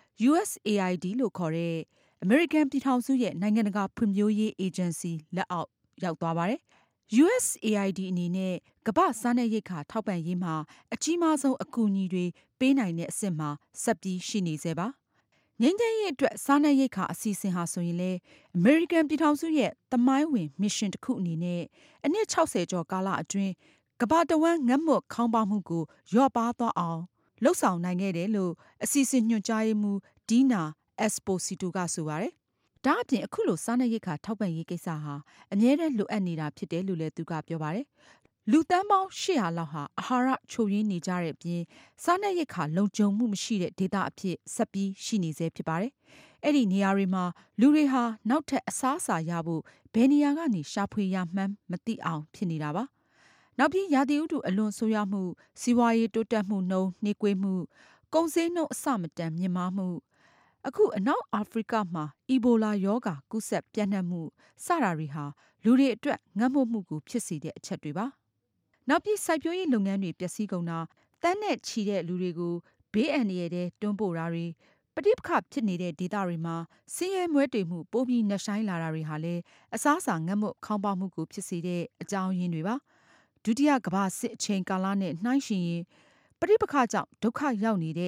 USAID လို့ခေါ်တဲ့အမေရိကန်ပြည်ထောင်စုရဲ့နိုင်ငံတကာဖွံ့ဖြိုးရေးအေဂျင်စီလက်အောက်ရောက်သွားပါတယ်။ USAID အနေနဲ့ကမ္ဘာစားနပ်ရိက္ခာထောက်ပံ့ရေးမှာအကြီးမားဆုံးအကူအညီတွေပေးနိုင်တဲ့အဆင့်မှာဆက်ပြီးရှိနေသေးပါ။ငြိမ်းချမ်းရေးအတွက်စားနပ်ရိက္ခာအစီအစဉ်ဟာဆိုရင်လည်းအမေရိကန်ပြည်ထောင်စုရဲ့သမိုင်းဝင်မစ်ရှင်တစ်ခုအနေနဲ့အနှစ်60ကျော်ကာလအတွင်းကမ္ဘာတဝန်းငတ်မွတ်ခေါင်းပါမှုကိုလျော့ပါးသွားအောင်လှုပ်ဆောင်နိုင်ခဲ့တယ်လို့အစီအစဉ်ညွှန်ကြားရေးမှူးဒီနာအက်စပိုစီတိုကဆိုပါတယ်။ဒါအပြင်အခုလိုစားနပ်ရိက္ခာထောက်ပံ့ရေးကိစ္စဟာအမြဲတမ်းလိုအပ်နေတာဖြစ်တယ်လို့လည်းသူကပြောပါတယ်။လူသန်းပေါင်း800လောက်ဟာအာဟာရချို့ယွင်းနေကြတဲ့အပြင်စားနပ်ရိက္ခာလုံခြုံမှုမရှိတဲ့ဒေသအဖြစ်ဆက်ပြီးရှိနေဆဲဖြစ်ပါတယ်။အဲ့ဒီနေရာတွေမှာလူတွေဟာနောက်ထပ်အစားအစာရဖို့ဘယ်နေရာကနေရှာဖွေရမှန်းမသိအောင်ဖြစ်နေတာပါ။နောက်ပြီးရာသီဥတုအလွန်ဆိုးရွားမှုစီးပွားရေးတိုးတက်မှုနှုန်းနှေးကွေးမှုကုန်စည်နှုန်းအဆမတန်မြင့်မားမှုအခုအနောက်အာဖရိကမှာအီဘိုလာရောဂါကူးစက်ပြန့်နှံ့မှုစတာတွေဟာလူတွေအတွက်ငတ်မွတ်မှုကိုဖြစ်စေတဲ့အချက်တွေပါ။နောက်ပြီးစိုက်ပျိုးရေးလုပ်ငန်းတွေပျက်စီးကုန်တာတန်းနဲ့ချီတဲ့လူတွေကိုဘေးအန္တရာယ်တွေတွန်းပို့တာတွေပဋိပက္ခဖြစ်နေတဲ့ဒေသတွေမှာဆင်းရဲမွဲတေမှုပိုပြီးနှက်ဆိုင်လာတာတွေဟာလည်းအစားအစာငတ်မွတ်ခေါင်းပါမှုကိုဖြစ်စေတဲ့အကြောင်းရင်းတွေပါ။ဒုတိယကမ္ဘာစစ်အချိန်ကာလနဲ့နှိုင်းယှဉ်ရင်ပဋိပက္ခကြောင့်ဒုက္ခရောက်နေတဲ့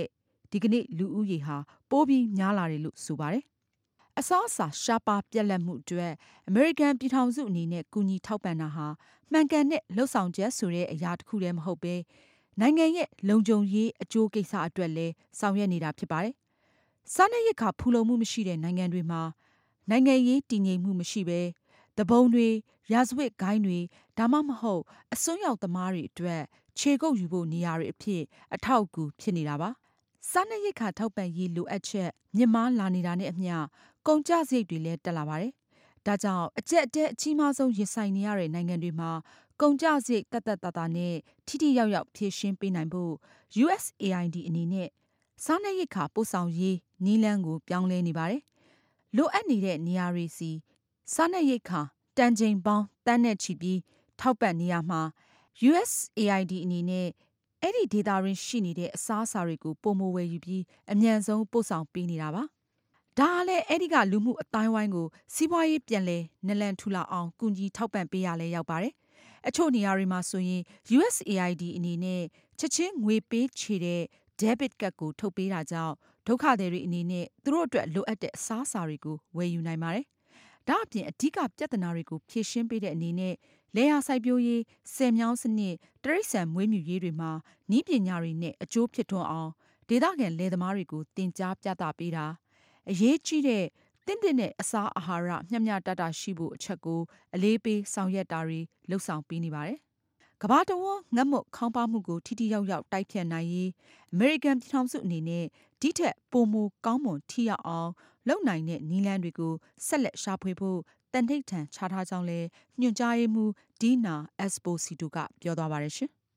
ဒီကနေ့လူဦးရေဟာပိုပြီးများလာတယ်လို့ဆိုပါတယ်။အစားအစာရှားပါးပြက်လက်မှုအတွက်အမေရိကန်ပြည်ထောင်စုအနေနဲ့ကူညီထောက်ပံ့တာဟာမှန်ကန်တဲ့လှုပ်ဆောင်ချက်ဆိုတဲ့အရာတစ်ခုတည်းမဟုတ်ပဲနိုင်ငံရဲ့လုံခြုံရေးအကျိုးကိစ္စအတွက်လည်းဆောင်ရွက်နေတာဖြစ်ပါတယ်။စားနပ်ရိက္ခာဖူလုံမှုမရှိတဲ့နိုင်ငံတွေမှာနိုင်ငံရေးတည်ငြိမ်မှုမရှိပဲတဘုံတွေရာဇဝတ်ဂိုင်းတွေဒါမှမဟုတ်အစွန်းရောက်သမားတွေအတွက်ခြေကုပ်ယူဖို့နေရာတွေအဖြစ်အထောက်အကူဖြစ်နေတာပါ။စားနပ်ရိက္ခာထောက်ပံ့ရေးလိုအပ်ချက်မြင့်မားလာနေတာနဲ့အမျှကုန်ကျစရိတ်တွေလည်းတက်လာပါတယ်။ဒါကြောင့်အကျက်အတဲအကြီးမားဆုံးရင်ဆိုင်နေရတဲ့နိုင်ငံတွေမှာကုန်ကျစရိတ်တက်တက်တာတာနဲ့ထိထိရောက်ရောက်ဖြည့်ရှင်းပေးနိုင်ဖို့ USAID အနေနဲ့စားနပ်ရိက္ခာပို့ဆောင်ရေးနည်းလမ်းကိုပြောင်းလဲနေပါတယ်။လိုအပ်နေတဲ့နေရာတွေစီစားနပ်ရိက္ခာတန်ချိန်ပေါင်းတန်းနဲ့ချီပြီးထောက်ပံ့နေရမှာ USAID အနေနဲ့အဲ့ဒီဒေတာရင်းရှိနေတဲ့အစားအစာတွေကိုပိုမိုဝယ်ယူပြီးအမြန်ဆုံးပို့ဆောင်ပေးနေတာပါ။ဒါကလည်းအဲ့ဒီကလူမှုအတိုင်းဝိုင်းကိုစီးပွားရေးပြန်လဲနလန်ထူလာအောင်ကူညီထောက်ပံ့ပေးရလဲရောက်ပါတယ်။အချို့နေရာတွေမှာဆိုရင် USAID အနေနဲ့ချက်ချင်းငွေပေးချေတဲ့ debit card ကိုထုတ်ပေးတာကြောင့်ဒုက္ခသည်တွေအနေနဲ့သူတို့အတွက်လိုအပ်တဲ့အစားအစာတွေကိုဝယ်ယူနိုင်ပါတယ်။ဒါအပြင်အဓိကပြဿနာတွေကိုဖြေရှင်းပေးတဲ့အနေနဲ့လယ်ယာစိုက်ပျိုးရေးဆယ်မြောင်းစနစ်တရိတ်ဆန်မွေးမြူရေးတွေမှာနည်းပညာတွေနဲ့အကျိုးဖြစ်ထွန်းအောင်ဒေသခံလယ်သမားတွေကိုသင်ကြားပြသပေးတာအရေးကြီးတဲ့တင့်တဲ့အစားအာဟာရမျှမျှတတရှိဖို့အချက်ကိုအလေးပေးဆောင်ရွက်တာတွေလှုပ်ဆောင်ပေးနေပါတယ်။ကမ္ဘာတဝန်းငတ်မွတ်ခေါင်းပါးမှုကိုထိထိရောက်ရောက်တိုက်ဖျက်နိုင်ရေးအမေရိကန်ပြည်ထောင်စုအနေနဲ့ဒီထက်ပိုမိုကောင်းမွန်ထိရောက်အောင်လုပ်နိုင်တဲ့နည်းလမ်းတွေကိုဆက်လက်ရှာဖွေဖို့တန်ထိပ်ထန်ချထားကြောင်းလဲညွှန်ကြားရေးမှူးဒီနာအက်စပိုစီတိုကပြောသွားပါတယ်ရှင်။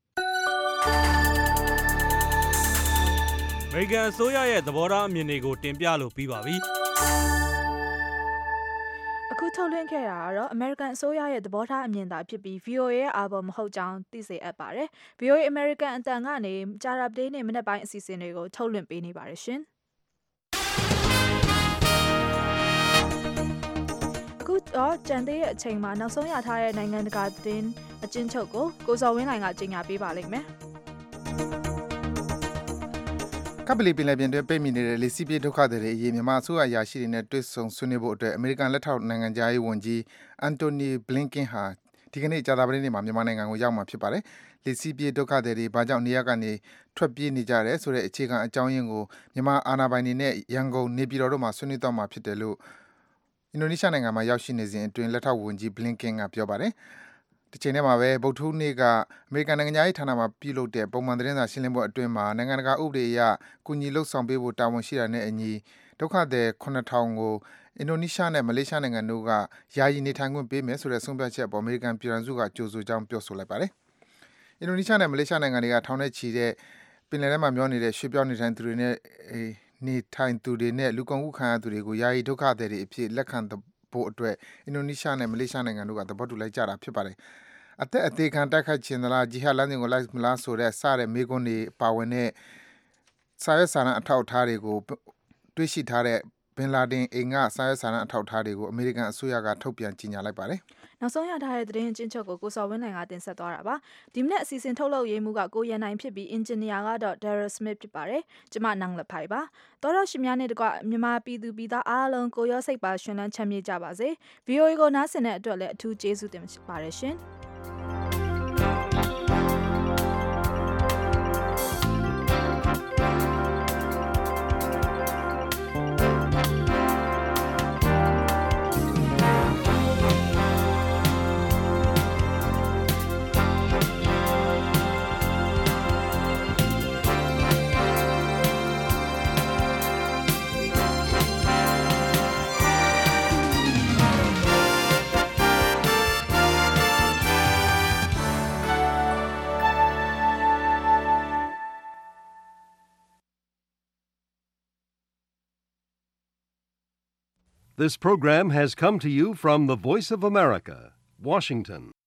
အမေရိကန်အစိုးရရဲ့သဘောထားအမြင်တွေကိုတင်ပြလို့ပြီးပါပြီ။အခုထုတ်လွှင့်ခဲ့တာကတော့ American အစိုးရရဲ့သဘောထားအမြင်သာဖြစ်ပြီး VOA ရဲ့ album မဟုတ်ကြောင်းသိစေအပ်ပါတယ်။ VOA American အတန်ကနေကြာတာပတေးနေ့မနေ့ပိုင်းအစီအစဉ်တွေကိုထုတ်လွှင့်ပေးနေပါတယ်ရှင်။အခုတော့ကြံသေးတဲ့အချိန်မှာနောက်ဆုံးရထားတဲ့နိုင်ငံတကာသတင်းအကျဉ်းချုပ်ကိုကိုစော်ဝင်းနိုင်ကကြေညာပေးပါလိမ့်မယ်။ကပလီပင်လယ်ပြင်တွင်ပိတ်မိနေတဲ့လေစီးပြေးဒုက္ခသည်တွေအရေးမြန်မာအစိုးရအရာရှိတွေနဲ့တွေ့ဆုံဆွေးနွေးဖို့အတွက်အမေရိကန်လက်ထောက်နိုင်ငံသားရေးဝန်ကြီးအန်တိုနီဘလင်ကင်ဟာဒီကနေ့ကြာသပတေးနေ့မှာမြန်မာနိုင်ငံကိုရောက်မှာဖြစ်ပါတယ်။လေစီးပြေးဒုက္ခသည်တွေဘာကြောင့်နေရာကနေထွက်ပြေးနေကြတယ်ဆိုတဲ့အခြေခံအကြောင်းရင်းကိုမြန်မာအာဏာပိုင်တွေနဲ့ရန်ကုန်နေပြည်တော်တို့မှာဆွေးနွေးသွားမှာဖြစ်တယ်လို့အင်ဒိုနီးရှားနိုင်ငံမှာရောက်ရှိနေစဉ်အတွင်းလက်ထောက်ဝန်ကြီးဘလင်ကင်ကပြောပါတယ်။ဒီချိန်ထဲမှာပဲဗုဒ္ဓဟူးနေ့ကအမေရိကန်နိုင်ငံသားရေးဌာနမှပြုလုပ်တဲ့ပုံမှန်သတင်းစာရှင်းလင်းပွဲအတွင်းမှာနိုင်ငံတကာဥပဒေအရကူညီလှုပ်ဆောင်ပေးဖို့တာဝန်ရှိတာနဲ့အညီဒုက္ခသည် 9,000 ကိုအင်ဒိုနီးရှားနဲ့မလေးရှားနိုင်ငံတို့ကယာယီနေထိုင်ခွင့်ပေးမယ်ဆိုတဲ့ဆုံးဖြတ်ချက်အပေါ်အမေရိကန်ပြည်ထောင်စုကကြိုဆိုကြောင်းပြောဆိုလိုက်ပါတယ်။အင်ဒိုနီးရှားနဲ့မလေးရှားနိုင်ငံတွေကထောင်နဲ့ချီတဲ့ပင်လယ်ထဲမှာမျောနေတဲ့ရွှေ့ပြောင်းနေထိုင်သူတွေနဲ့နေထိုင်သူတွေနဲ့လူကုန်ကူးခံရသူတွေကိုယာယီဒုက္ခသည်တွေအဖြစ်လက်ခံဖို့အတွက်အင်ဒိုနီးရှားနဲ့မလေးရှားနိုင်ငံတို့ကသဘောတူလိုက်ကြတာဖြစ်ပါတယ်။အသက်အသေးခံတိုက်ခိုက်ခြင်းသလားဂျီဟတ်လမ်းစဉ်ကိုလိုက်မလားဆိုတဲ့စတဲ့မေးခွန်းတွေပါဝင်တဲ့စာရွက်စာတမ်းအထောက်အထားတွေကိုတွေ့ရှိထားတဲ့ဘင်လာဒင်အိမ်ကစာရွက်စာတမ်းအထောက်အထားတွေကိုအမေရိကန်အစိုးရကထုတ်ပြန်ကြေညာလိုက်ပါတယ်။နောက်ဆုံးရထားတဲ့သတင်းအချင်းချုပ်ကိုကိုစော်ဝင်းနိုင်ကတင်ဆက်သွားတာပါ။ဒီမနေ့အစီအစဉ်ထုတ်လုပ်ရေးမှူးကကိုရန်နိုင်ဖြစ်ပြီးအင်ဂျင်နီယာကတော့ Daryl Smith ဖြစ်ပါတယ်။ကျွန်မနန်းလက်ဖိုင်ပါ။တော်တော်ရှင်များနဲ့တကွမြန်မာပြည်သူပြည်သားအားလုံးကိုရောစိတ်ပါရှင်လန်းချမ်းမြေ့ကြပါစေ။ VOA ကိုနားဆင်တဲ့အတွက်လည်းအထူးကျေးဇူးတင်ပါတယ်ရှင်။ This program has come to you from the Voice of America, Washington.